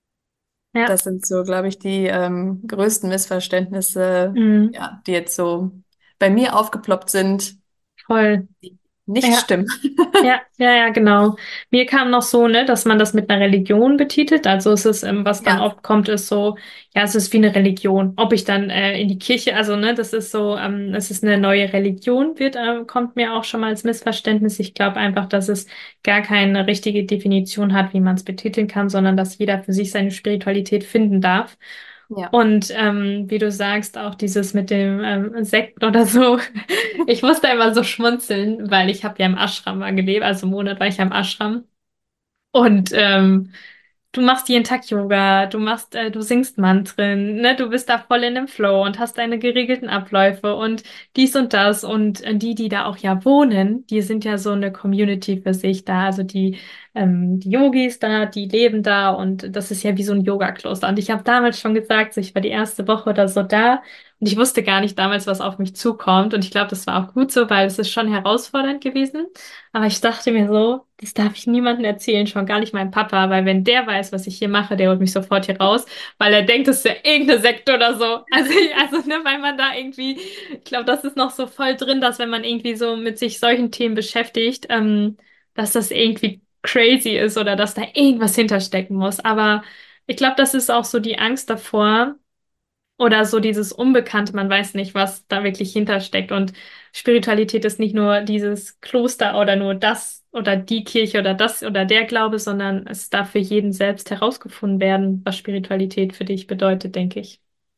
ja. Das sind so, glaube ich, die größten Missverständnisse, Mhm. ja, die jetzt so bei mir aufgeploppt sind, Voll. die nicht Ja. stimmen. Ja, ja, ja, genau. Mir kam noch so, ne, dass man das mit einer Religion betitelt. Also es ist, was dann Ja, oft kommt, ist so, ja, es ist wie eine Religion. Ob ich dann in die Kirche, also ne, das ist so, es ist eine neue Religion, kommt mir auch schon mal als Missverständnis. Ich glaube einfach, dass es gar keine richtige Definition hat, wie man es betiteln kann, sondern dass jeder für sich seine Spiritualität finden darf. ja. Und wie du sagst, auch dieses mit dem Sekt oder so. Ich musste immer so schmunzeln, weil ich habe ja im Ashram mal gelebt, also einen Monat war ich ja im Ashram. Und du machst jeden Tag Yoga, du singst Mantren, ne? Du bist da voll in dem Flow und hast deine geregelten Abläufe und dies und das. Und die da auch ja wohnen, die sind ja so eine Community für sich da. Also die Yogis da, die leben da und das ist ja wie so ein Yoga-Kloster. Und ich habe damals schon gesagt, so, ich war die erste Woche oder so da und ich wusste gar nicht damals, was auf mich zukommt. Und ich glaube, das war auch gut so, weil es ist schon herausfordernd gewesen. Aber ich dachte mir so, das darf ich niemandem erzählen, schon gar nicht meinem Papa, weil wenn der weiß, was ich hier mache, der holt mich sofort hier raus, weil er denkt, es ist ja irgendeine Sekte oder so. Also ne, weil man da irgendwie, ich glaube, das ist noch so voll drin, dass wenn man irgendwie so mit sich solchen Themen beschäftigt, dass das irgendwie crazy ist oder dass da irgendwas hinterstecken muss. Aber ich glaube, das ist auch so die Angst davor, oder so dieses Unbekannte, man weiß nicht, was da wirklich hintersteckt. Und Spiritualität ist nicht nur dieses Kloster oder nur das oder die Kirche oder das oder der Glaube, sondern es darf für jeden selbst herausgefunden werden, was Spiritualität für dich bedeutet, denke ich.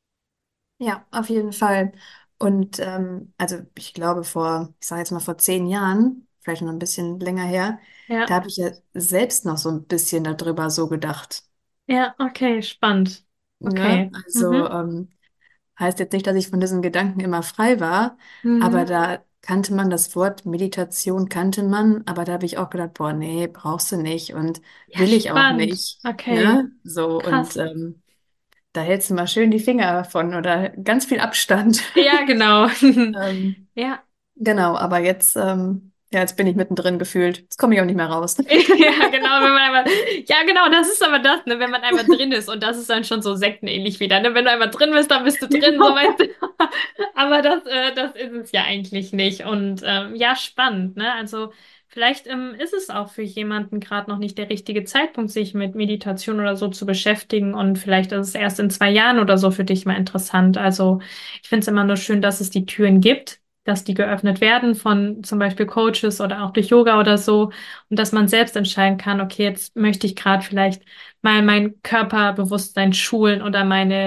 Ja, auf jeden Fall. Und also ich glaube ich sage jetzt mal vor 10 Jahren, vielleicht noch ein bisschen länger her, Ja, da habe ich ja selbst noch so ein bisschen darüber so gedacht. ja, okay, spannend. Ne? Okay. Also Mhm. heißt jetzt nicht, dass ich von diesen Gedanken immer frei war, aber Mhm. da kannte man das Wort Meditation, kannte man, aber da habe ich auch gedacht, boah, nee, brauchst du nicht und Ja, will ich auch spannend. nicht. Okay, Ne? So, und krass. da hältst du mal schön die Finger von oder ganz viel Abstand. Ja, genau. Ähm, Ja. genau, aber ja, jetzt bin ich mittendrin gefühlt. Jetzt komme ich auch nicht mehr raus. Ja, genau, wenn man einmal, ja, genau, das ist aber das, ne, wenn man einmal drin ist und das ist dann schon so sektenähnlich wieder, ne, wenn du einmal drin bist, dann bist du drin, so Genau. weißt du. Aber das ist es ja eigentlich nicht und ja, spannend, ne, also vielleicht ist es auch für jemanden gerade noch nicht der richtige Zeitpunkt, sich mit Meditation oder so zu beschäftigen und vielleicht ist es erst in 2 Jahren oder so für dich mal interessant, also ich finde es immer nur schön, dass es die Türen gibt, dass die geöffnet werden von zum Beispiel Coaches oder auch durch Yoga oder so und dass man selbst entscheiden kann, okay, jetzt möchte ich gerade vielleicht mal mein Körperbewusstsein schulen oder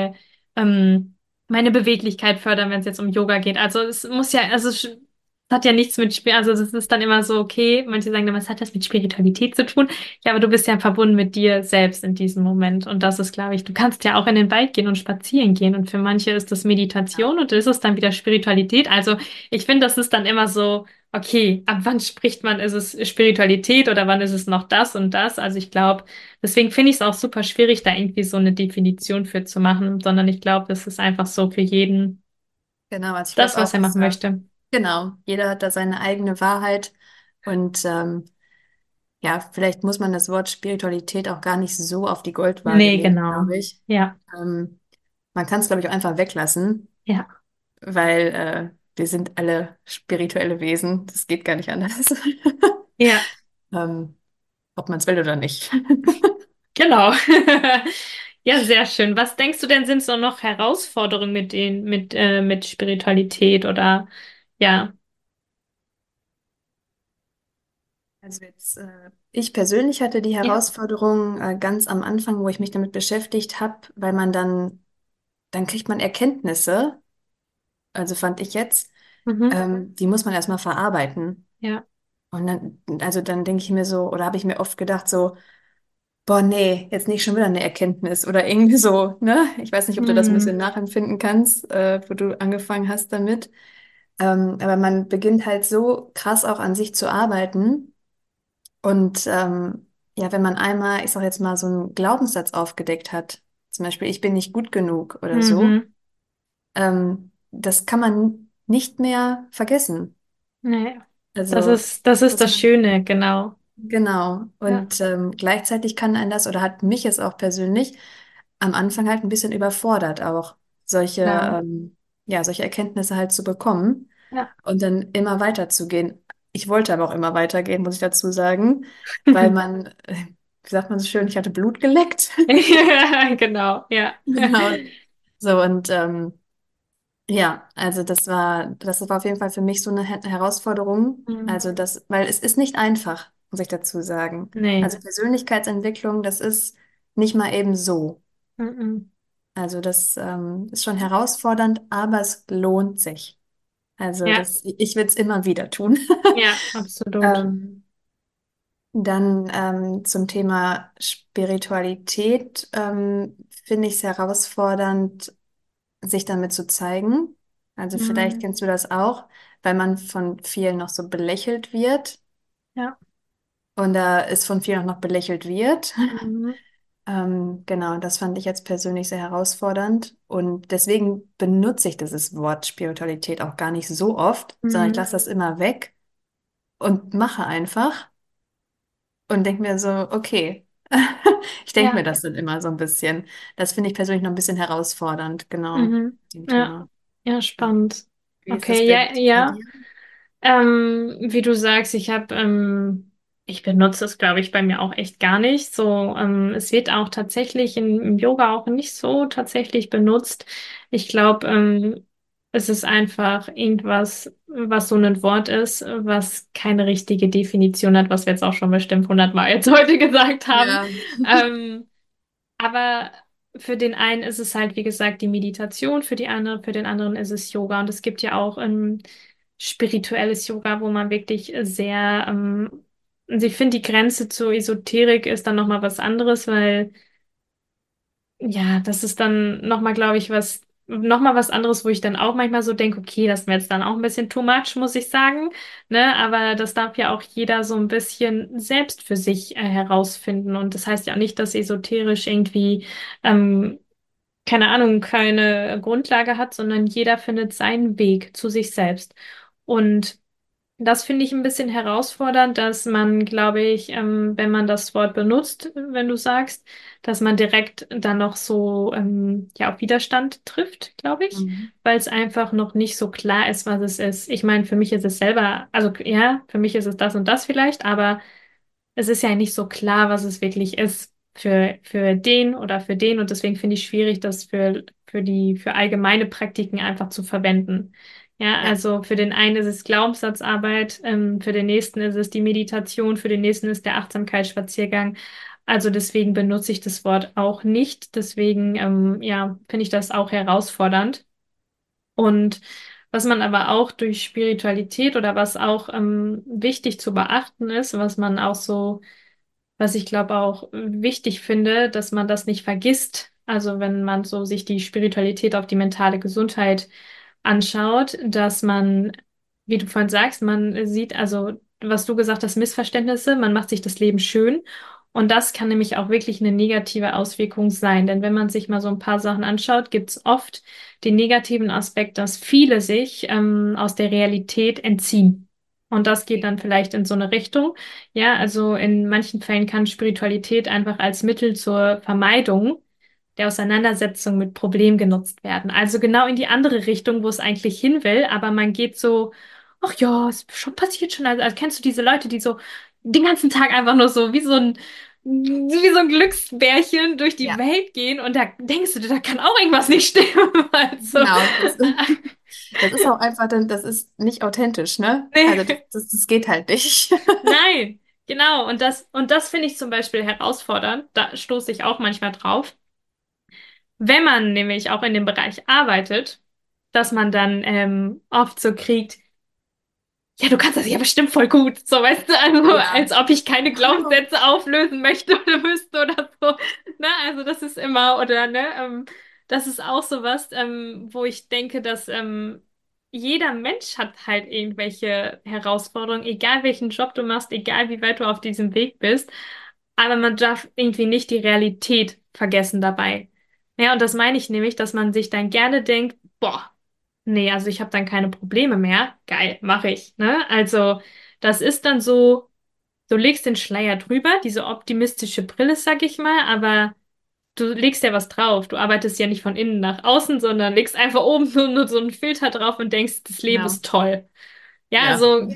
meine Beweglichkeit fördern, wenn es jetzt um Yoga geht. Also es muss ja, also es hat ja nichts mit also es ist dann immer so, okay, manche sagen dann, was hat das mit Spiritualität zu tun? Ja, aber du bist ja verbunden mit dir selbst in diesem Moment. Und das ist, glaube ich, du kannst ja auch in den Wald gehen und spazieren gehen. Und für manche ist das Ja, Meditation und ist es dann wieder Spiritualität. Also ich finde, das ist dann immer so. Okay, ab wann spricht man, ist es Spiritualität oder wann ist es noch das und das? Also ich glaube, deswegen finde ich es auch super schwierig, da irgendwie so eine Definition für zu machen, sondern ich glaube, das ist einfach so für jeden genau. Also ich das, glaube was auch, er machen möchte. genau, jeder hat da seine eigene Wahrheit und ja, vielleicht muss man das Wort Spiritualität auch gar nicht so auf die Goldwaage Nee, legen, genau. glaube ich. Ja, Ähm, Man kann es, glaube ich, auch einfach weglassen, ja, weil wir sind alle spirituelle Wesen. Das geht gar nicht anders. ja, Ähm, Ob man es will oder nicht. genau. Ja, sehr schön. Was denkst du denn, sind so noch Herausforderungen mit Spiritualität oder ja, Also jetzt, ich persönlich hatte die ja, Herausforderung ganz am Anfang, wo ich mich damit beschäftigt habe, weil dann kriegt man Erkenntnisse, also fand ich jetzt, mhm, die muss man erstmal verarbeiten. ja, Und dann, also dann denke ich mir so, oder habe ich mir oft gedacht, so, boah, nee, jetzt nicht schon wieder eine Erkenntnis oder irgendwie so, ne? Ich weiß nicht, ob du das ein bisschen Hm. nachempfinden kannst, wo du angefangen hast damit. Aber man beginnt halt so krass auch an sich zu arbeiten. Und ja, wenn man einmal, ich sag jetzt mal, so einen Glaubenssatz aufgedeckt hat, zum Beispiel, ich bin nicht gut genug oder so, Mhm. das kann man nicht mehr vergessen. Nee. Also, Das ist dass das man, Schöne, genau. genau. Ja. Und gleichzeitig kann einen das, oder hat mich es auch persönlich am Anfang halt ein bisschen überfordert, auch solche, Klar. ja, solche Erkenntnisse halt zu bekommen Ja. und dann immer weiterzugehen. Ich wollte aber auch immer weitergehen, muss ich dazu sagen, weil man, wie sagt man so schön, ich hatte Blut geleckt. Ja, genau, ja. Genau. So, und ja, also das war auf jeden Fall für mich so eine Herausforderung. Mhm. Also das, weil es ist nicht einfach, muss ich dazu sagen. Nee. Also Persönlichkeitsentwicklung, das ist nicht mal eben so. Mhm. Also das ist schon herausfordernd, aber es lohnt sich. Also Ja, das, ich würde es immer wieder tun. ja, absolut. Ähm, Dann zum Thema Spiritualität finde ich es herausfordernd, sich damit zu zeigen. Also vielleicht Mhm. kennst du das auch, weil man von vielen noch so belächelt wird Ja. und da ist von vielen auch noch belächelt wird. Mhm. Genau, das fand ich jetzt persönlich sehr herausfordernd und deswegen benutze ich dieses Wort Spiritualität auch gar nicht so oft, sondern ich Mhm. lasse das immer weg und mache einfach und denke mir so, okay. Ich denke mir Ja. das dann immer so ein bisschen. Das finde ich persönlich noch ein bisschen herausfordernd, genau, Mhm. dem Ja. Thema. Ja, spannend. Wie ist das Okay, ja, bei ja. dir? Wie du sagst, ich benutze es, glaube ich, bei mir auch echt gar nicht. So, es wird auch tatsächlich im Yoga auch nicht so tatsächlich benutzt. Ich glaube, es ist einfach irgendwas, was so ein Wort ist, was keine richtige Definition hat, was wir jetzt auch schon bestimmt 100 Mal jetzt heute gesagt haben. Ja. Ähm, aber für den einen ist es halt, wie gesagt, die Meditation, für den anderen ist es Yoga. Und es gibt ja auch spirituelles Yoga, wo man wirklich sehr, also ich finde, die Grenze zur Esoterik ist dann nochmal was anderes, weil ja, das ist dann nochmal, glaube ich, nochmal was anderes, wo ich dann auch manchmal so denke, okay, das wäre jetzt dann auch ein bisschen too much, muss ich sagen, ne? Aber das darf ja auch jeder so ein bisschen selbst für sich herausfinden. Und das heißt ja auch nicht, dass esoterisch irgendwie ähm, keine Ahnung, keine Grundlage hat, sondern jeder findet seinen Weg zu sich selbst. Und das finde ich ein bisschen herausfordernd, dass man, glaube ich, wenn man das Wort benutzt, wenn du sagst, dass man direkt dann noch so ja auf Widerstand trifft, glaube ich, Mhm. weil es einfach noch nicht so klar ist, was es ist. Ich meine, für mich ist es selber, also ja, für mich ist es das und das vielleicht, aber es ist ja nicht so klar, was es wirklich ist für den oder für den. Und deswegen finde ich schwierig, das für allgemeine Praktiken einfach zu verwenden. Ja, Ja. also für den einen ist es Glaubenssatzarbeit, für den nächsten ist es die Meditation, für den nächsten ist der Achtsamkeitsspaziergang. Also deswegen benutze ich das Wort auch nicht. Deswegen, ja, finde ich das auch herausfordernd. Und was man aber auch durch Spiritualität oder was auch wichtig zu beachten ist, was man auch so, was ich glaube auch wichtig finde, dass man das nicht vergisst. Also wenn man so sich die Spiritualität auf die mentale Gesundheit anschaut, dass man, wie du vorhin sagst, man sieht, also was du gesagt hast, Missverständnisse, man macht sich das Leben schön. Und das kann nämlich auch wirklich eine negative Auswirkung sein. Denn wenn man sich mal so ein paar Sachen anschaut, gibt es oft den negativen Aspekt, dass viele sich aus der Realität entziehen. Und das geht dann vielleicht in so eine Richtung. Ja, also in manchen Fällen kann Spiritualität einfach als Mittel zur Vermeidung der Auseinandersetzung mit Problemen genutzt werden. Also genau in die andere Richtung, wo es eigentlich hin will, aber man geht so, ach ja, ist schon passiert schon. Also kennst du diese Leute, die so den ganzen Tag einfach nur so wie so ein Glücksbärchen durch die Ja, Welt gehen und da denkst du, da kann auch irgendwas nicht stimmen. Also, genau. Das ist auch einfach, das ist nicht authentisch, ne? Also nee. das geht halt nicht. Nein, genau. Und das finde ich zum Beispiel herausfordernd. Da stoße ich auch manchmal drauf. Wenn man nämlich auch in dem Bereich arbeitet, dass man dann oft so kriegt, ja, du kannst das ja bestimmt voll gut. So, weißt du, also als Ja. ob ich keine Hallo. Glaubenssätze auflösen möchte oder müsste oder so. Ne? Also das ist immer, oder ne, das ist auch sowas, wo ich denke, dass jeder Mensch hat halt irgendwelche Herausforderungen, egal welchen Job du machst, egal wie weit du auf diesem Weg bist. Aber man darf irgendwie nicht die Realität vergessen dabei. Ja, und das meine ich nämlich, dass man sich dann gerne denkt, boah, nee, also ich habe dann keine Probleme mehr. Geil, mache ich, ne? Also, das ist dann so, du legst den Schleier drüber, diese optimistische Brille, sag ich mal, aber du legst ja was drauf. Du arbeitest ja nicht von innen nach außen, sondern legst einfach oben nur so einen Filter drauf und denkst, das Leben Genau. ist toll. Ja, Ja. also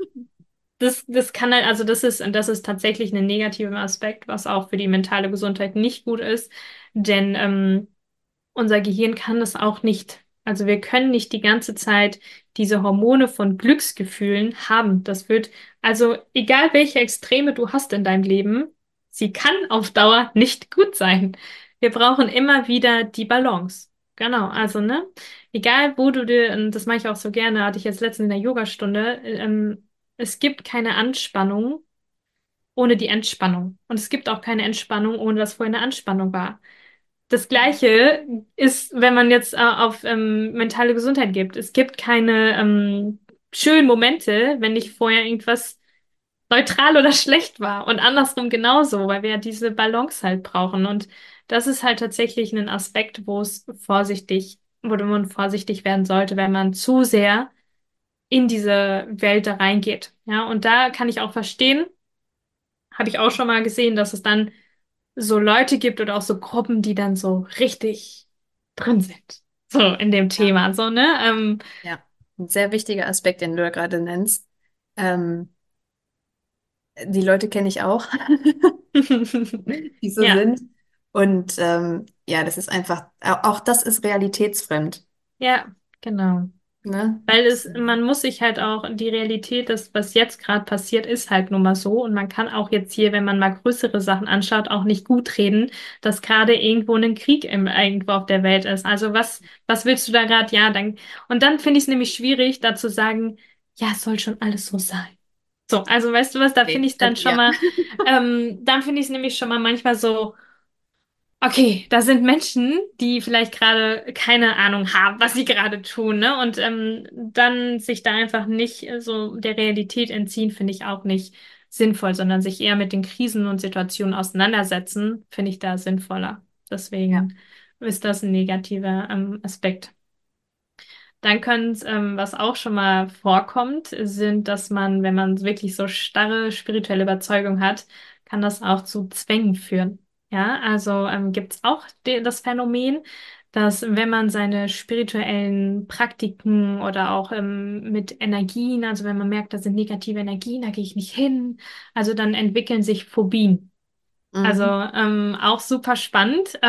das kann halt, also das ist tatsächlich ein negativer Aspekt, was auch für die mentale Gesundheit nicht gut ist, denn unser Gehirn kann das auch nicht. Also wir können nicht die ganze Zeit diese Hormone von Glücksgefühlen haben. Das wird, also egal welche Extreme du hast in deinem Leben, sie kann auf Dauer nicht gut sein. Wir brauchen immer wieder die Balance. Genau, also ne, egal wo du dir, und das mache ich auch so gerne, hatte ich jetzt letztens in der Yogastunde, es gibt keine Anspannung ohne die Entspannung. Und es gibt auch keine Entspannung, ohne dass vorher eine Anspannung war. Das Gleiche ist, wenn man jetzt auf mentale Gesundheit gibt. Es gibt keine schönen Momente, wenn nicht vorher irgendwas neutral oder schlecht war. Und andersrum genauso, weil wir ja diese Balance halt brauchen. Und das ist halt tatsächlich ein Aspekt, wo man vorsichtig werden sollte, wenn man zu sehr in diese Welt da reingeht. Ja, und da kann ich auch verstehen, habe ich auch schon mal gesehen, dass es dann so Leute gibt oder auch so Gruppen, die dann so richtig drin sind. So in dem Ja. Thema, so, ne? Ja. Ein sehr wichtiger Aspekt, den du da gerade nennst. Ähm, die Leute kenne ich auch, die so Ja, sind. Und ja, das ist einfach, auch das ist realitätsfremd. ja, genau. Ne? Weil man muss sich halt auch, die Realität, das, was jetzt gerade passiert, ist halt nun mal so. Und man kann auch jetzt hier, wenn man mal größere Sachen anschaut, auch nicht gut reden, dass gerade irgendwo ein Krieg irgendwo auf der Welt ist. Also was willst du da gerade? Ja, und dann finde ich es nämlich schwierig, da zu sagen, ja, es soll schon alles so sein. So, also weißt du was, da finde Okay. ich es dann schon Ja. mal, dann finde ich es nämlich schon mal manchmal so. Okay, da sind Menschen, die vielleicht gerade keine Ahnung haben, was sie gerade tun, ne? Und dann sich da einfach nicht so der Realität entziehen, finde ich auch nicht sinnvoll, sondern sich eher mit den Krisen und Situationen auseinandersetzen, finde ich da sinnvoller. Ja. Deswegen ist das ein negativer Aspekt. Dann können was auch schon mal vorkommt, sind, dass man, wenn man wirklich so starre spirituelle Überzeugung hat, kann das auch zu Zwängen führen. Ja, also gibt es auch das Phänomen, dass wenn man seine spirituellen Praktiken oder auch mit Energien, also wenn man merkt, da sind negative Energien, da gehe ich nicht hin, also dann entwickeln sich Phobien. Also Mhm. auch super spannend.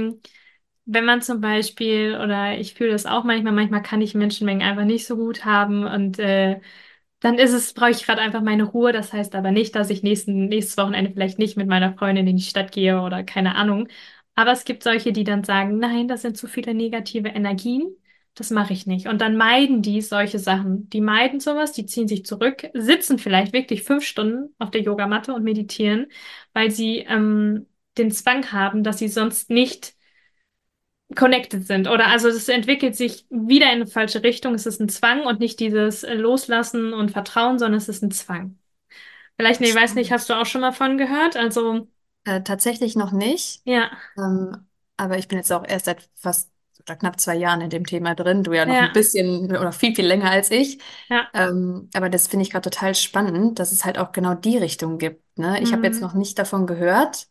Wenn man zum Beispiel, oder ich fühle das auch manchmal kann ich Menschenmengen einfach nicht so gut haben und dann brauche ich gerade einfach meine Ruhe. Das heißt aber nicht, dass ich nächstes Wochenende vielleicht nicht mit meiner Freundin in die Stadt gehe oder keine Ahnung. Aber es gibt solche, die dann sagen, nein, das sind zu viele negative Energien. Das mache ich nicht. Und dann meiden die solche Sachen. Die meiden sowas, die ziehen sich zurück, sitzen vielleicht wirklich 5 Stunden auf der Yogamatte und meditieren, weil sie den Zwang haben, dass sie sonst nicht connected sind. Oder also es entwickelt sich wieder in eine falsche Richtung. Es ist ein Zwang und nicht dieses Loslassen und Vertrauen, sondern es ist ein Zwang. Vielleicht, nee, ich weiß nicht, hast Spannend. du auch schon mal von gehört? Also, Tatsächlich noch nicht. ja, Ähm, aber ich bin jetzt auch erst seit fast oder knapp 2 Jahren in dem Thema drin. Du ja noch ein ja, bisschen oder viel, viel länger als ich. ja, Aber das finde ich gerade total spannend, dass es halt auch genau die Richtung gibt. Ne? Ich habe jetzt mm, noch nicht davon gehört,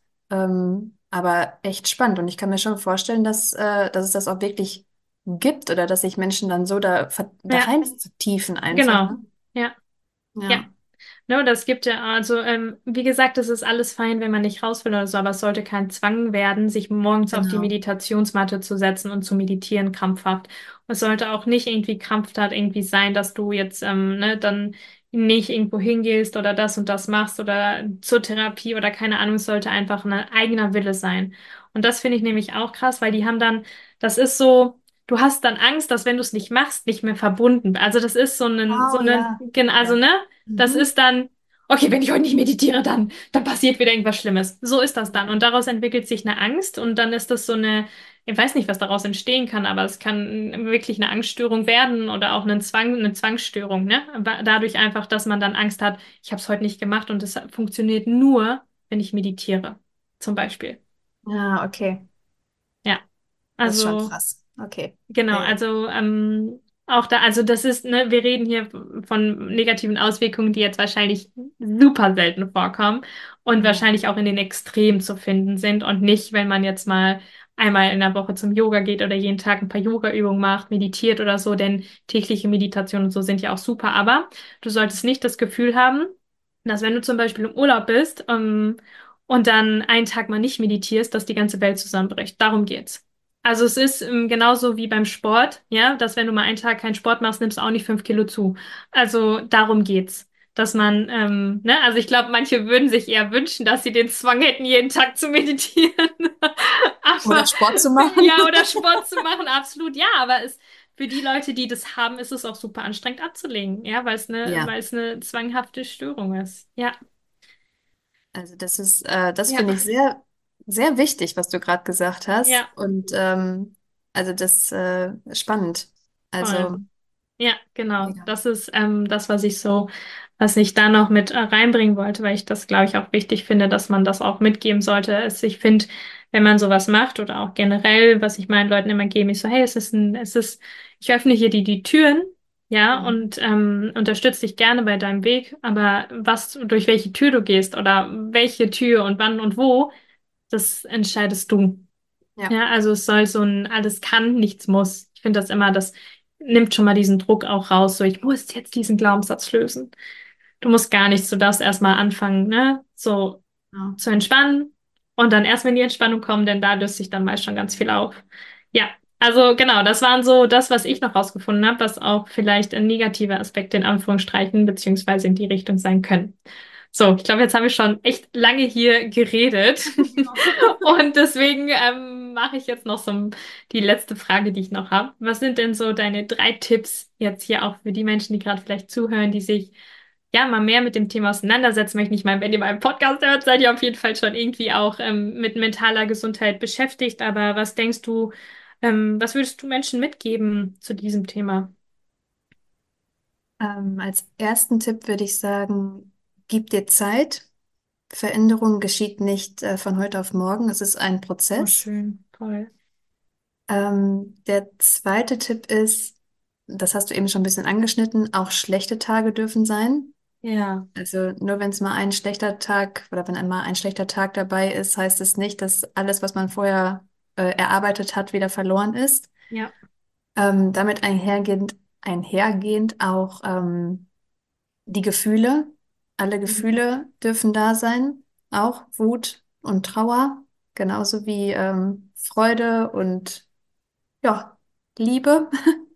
aber echt spannend. Und ich kann mir schon vorstellen, dass es das auch wirklich gibt oder dass sich Menschen dann so da ja, rein vertiefen einfach. genau. Ne? Ja, ja. Ja, Ne, das gibt ja, also, wie gesagt, das ist alles fein, wenn man nicht raus will oder so, aber es sollte kein Zwang werden, sich morgens auf die genau. Meditationsmatte zu setzen und zu meditieren, krampfhaft. Und es sollte auch nicht irgendwie krampfhaft irgendwie sein, dass du jetzt, ne, dann nicht irgendwo hingehst oder das und das machst oder zur Therapie oder keine Ahnung, es sollte einfach ein eigener Wille sein. Und das finde ich nämlich auch krass, weil die haben dann, das ist so. du hast dann Angst, dass wenn du es nicht machst, nicht mehr verbunden. Also das ist Oh ja. Also Ja. ne, das Mhm. ist dann, okay, wenn ich heute nicht meditiere, dann passiert wieder irgendwas Schlimmes. So ist das dann. Ja. Und daraus entwickelt sich eine Angst und dann ist das so eine, ich weiß nicht, was daraus entstehen kann, aber es kann wirklich eine Angststörung werden oder auch eine Zwangsstörung, ne? Aber dadurch einfach, dass man dann Angst hat, ich habe es heute nicht gemacht und es funktioniert nur, wenn ich meditiere, zum Beispiel. Ah, okay. Ja, Das ist schon also. krass. Okay. Genau, Ja, ja. also auch da, also das ist, ne, wir reden hier von negativen Auswirkungen, die jetzt wahrscheinlich super selten vorkommen und Ja. wahrscheinlich auch in den Extremen zu finden sind und nicht, wenn man jetzt mal einmal in der Woche zum Yoga geht oder jeden Tag ein paar Yoga-Übungen macht, meditiert oder so, denn tägliche Meditationen und so sind ja auch super, aber du solltest nicht das Gefühl haben, dass wenn du zum Beispiel im Urlaub bist, und dann einen Tag mal nicht meditierst, dass die ganze Welt zusammenbricht. Darum geht's. Also es ist genauso wie beim Sport, ja, dass wenn du mal einen Tag keinen Sport machst, nimmst du auch nicht 5 Kilo zu. Also darum geht's, dass man, ne, also ich glaube, manche würden sich eher wünschen, dass sie den Zwang hätten, jeden Tag zu meditieren. Oder Aber Sport zu machen. ja, oder Sport zu machen, absolut, ja, aber für die Leute, die das haben, ist es auch super anstrengend abzulegen, ja, Ja. weil es eine zwanghafte Störung ist. Ja, Also das ja, finde ich sehr, sehr wichtig, was du gerade gesagt hast. ja, Und also das spannend. voll. Also, Ja, genau. mega. Das ist das, was ich da noch mit reinbringen wollte, weil ich das, glaube ich, auch wichtig finde, dass man das auch mitgeben sollte. Ich finde, wenn man sowas macht oder auch generell, was ich meinen Leuten immer gebe, ich so, hey, ich öffne hier die Türen, ja, Mhm. und unterstütze dich gerne bei deinem Weg, aber durch welche Tür du gehst oder welche Tür und wann und wo, das entscheidest du. Ja. Ja, also es soll so ein alles kann, nichts muss. Ich finde das immer, das nimmt schon mal diesen Druck auch raus, so ich muss jetzt diesen Glaubenssatz lösen. Du musst gar nichts, du darfst erstmal anfangen, ne, so Ja. zu entspannen und dann erst, wenn die Entspannung kommt, denn da löst sich dann meist schon ganz viel auf. Ja, also genau, das waren so das, was ich noch rausgefunden habe, was auch vielleicht ein negativer Aspekt in Anführungsstrichen beziehungsweise in die Richtung sein können. So, ich glaube, jetzt habe ich schon echt lange hier geredet. Und deswegen mache ich jetzt noch die letzte Frage, die ich noch habe. Was sind denn so deine 3 Tipps jetzt hier auch für die Menschen, die gerade vielleicht zuhören, die sich ja mal mehr mit dem Thema auseinandersetzen möchten? Ich meine, wenn ihr meinen Podcast hört, seid ihr auf jeden Fall schon irgendwie auch mit mentaler Gesundheit beschäftigt. Aber was denkst du, was würdest du Menschen mitgeben zu diesem Thema? Als ersten Tipp würde ich sagen, gib dir Zeit. Veränderung geschieht nicht von heute auf morgen. Es ist ein Oh, Prozess. schön, toll. Der zweite Tipp ist, das hast du eben schon ein bisschen angeschnitten, auch schlechte Tage dürfen sein. Ja, Also nur wenn es mal ein schlechter Tag oder wenn einmal ein schlechter Tag dabei ist, heißt es nicht, dass alles, was man vorher erarbeitet hat, wieder verloren ist. ja. Damit einhergehend auch die Gefühle. Alle Mhm. Gefühle dürfen da sein, auch Wut und Trauer, genauso wie Freude und ja, Liebe.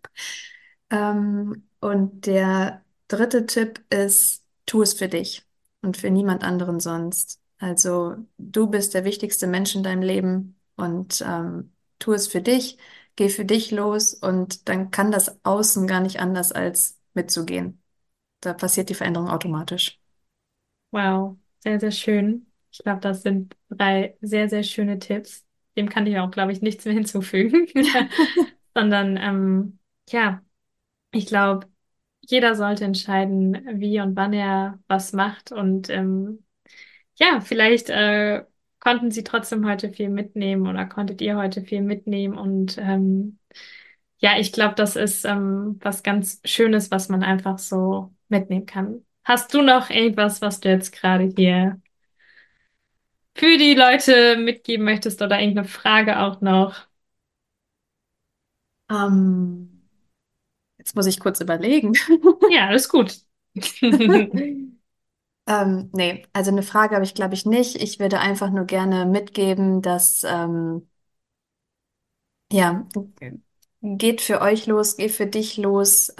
Und der dritte Tipp ist, tu es für dich und für niemand anderen sonst. Also du bist der wichtigste Mensch in deinem Leben und tu es für dich, geh für dich los und dann kann das Außen gar nicht anders als mitzugehen. Da passiert die Veränderung automatisch. Wow, sehr, sehr schön. Ich glaube, das sind 3 sehr schöne Tipps. Dem kann ich auch, glaube ich, nichts mehr hinzufügen. Sondern, ja, ich glaube, jeder sollte entscheiden, wie und wann er was macht. Und ja, vielleicht konnten Sie trotzdem heute viel mitnehmen oder konntet ihr heute viel mitnehmen. Und ja, ich glaube, das ist was ganz Schönes, was man einfach so mitnehmen kann. Hast du noch irgendwas, was du jetzt gerade hier für die Leute mitgeben möchtest oder irgendeine Frage auch noch? Ähm, Jetzt muss ich kurz überlegen. Ja, alles gut. Nee, also eine Frage habe ich, glaube ich, nicht. Ich würde einfach nur gerne mitgeben, dass ja, geht für euch los, geht für dich los.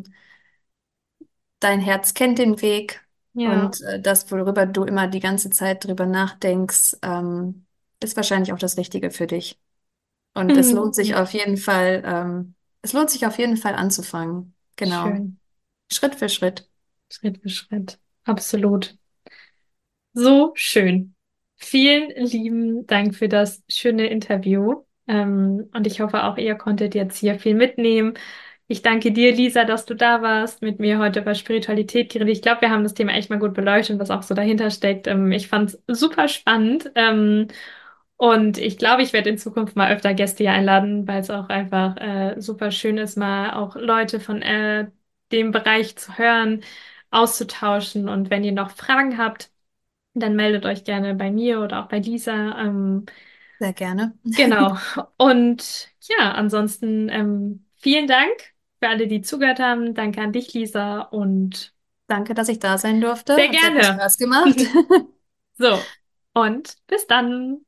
Dein Herz kennt den Weg Ja, und das, worüber du immer die ganze Zeit drüber nachdenkst, ist wahrscheinlich auch das Richtige für dich. Und es lohnt sich auf jeden Fall, es lohnt sich auf jeden Fall anzufangen. Genau. Schön. Schritt für Schritt. Schritt für Schritt. Absolut. So schön. Vielen lieben Dank für das schöne Interview. Und ich hoffe auch, ihr konntet jetzt hier viel mitnehmen. Ich danke dir, Lisa, dass du da warst, mit mir heute über Spiritualität geredet. Ich glaube, wir haben das Thema echt mal gut beleuchtet, was auch so dahinter steckt. Ich fand es super spannend. Und ich glaube, ich werde in Zukunft mal öfter Gäste hier einladen, weil es auch einfach super schön ist, mal auch Leute von dem Bereich zu hören, auszutauschen. Und wenn ihr noch Fragen habt, dann meldet euch gerne bei mir oder auch bei Lisa. Sehr gerne. Genau. Und ja, ansonsten vielen Dank für alle, die zugehört haben. Danke an dich, Lisa, und Danke, dass ich da sein durfte. sehr Hat sehr viel gerne. Spaß gemacht. So, und bis dann.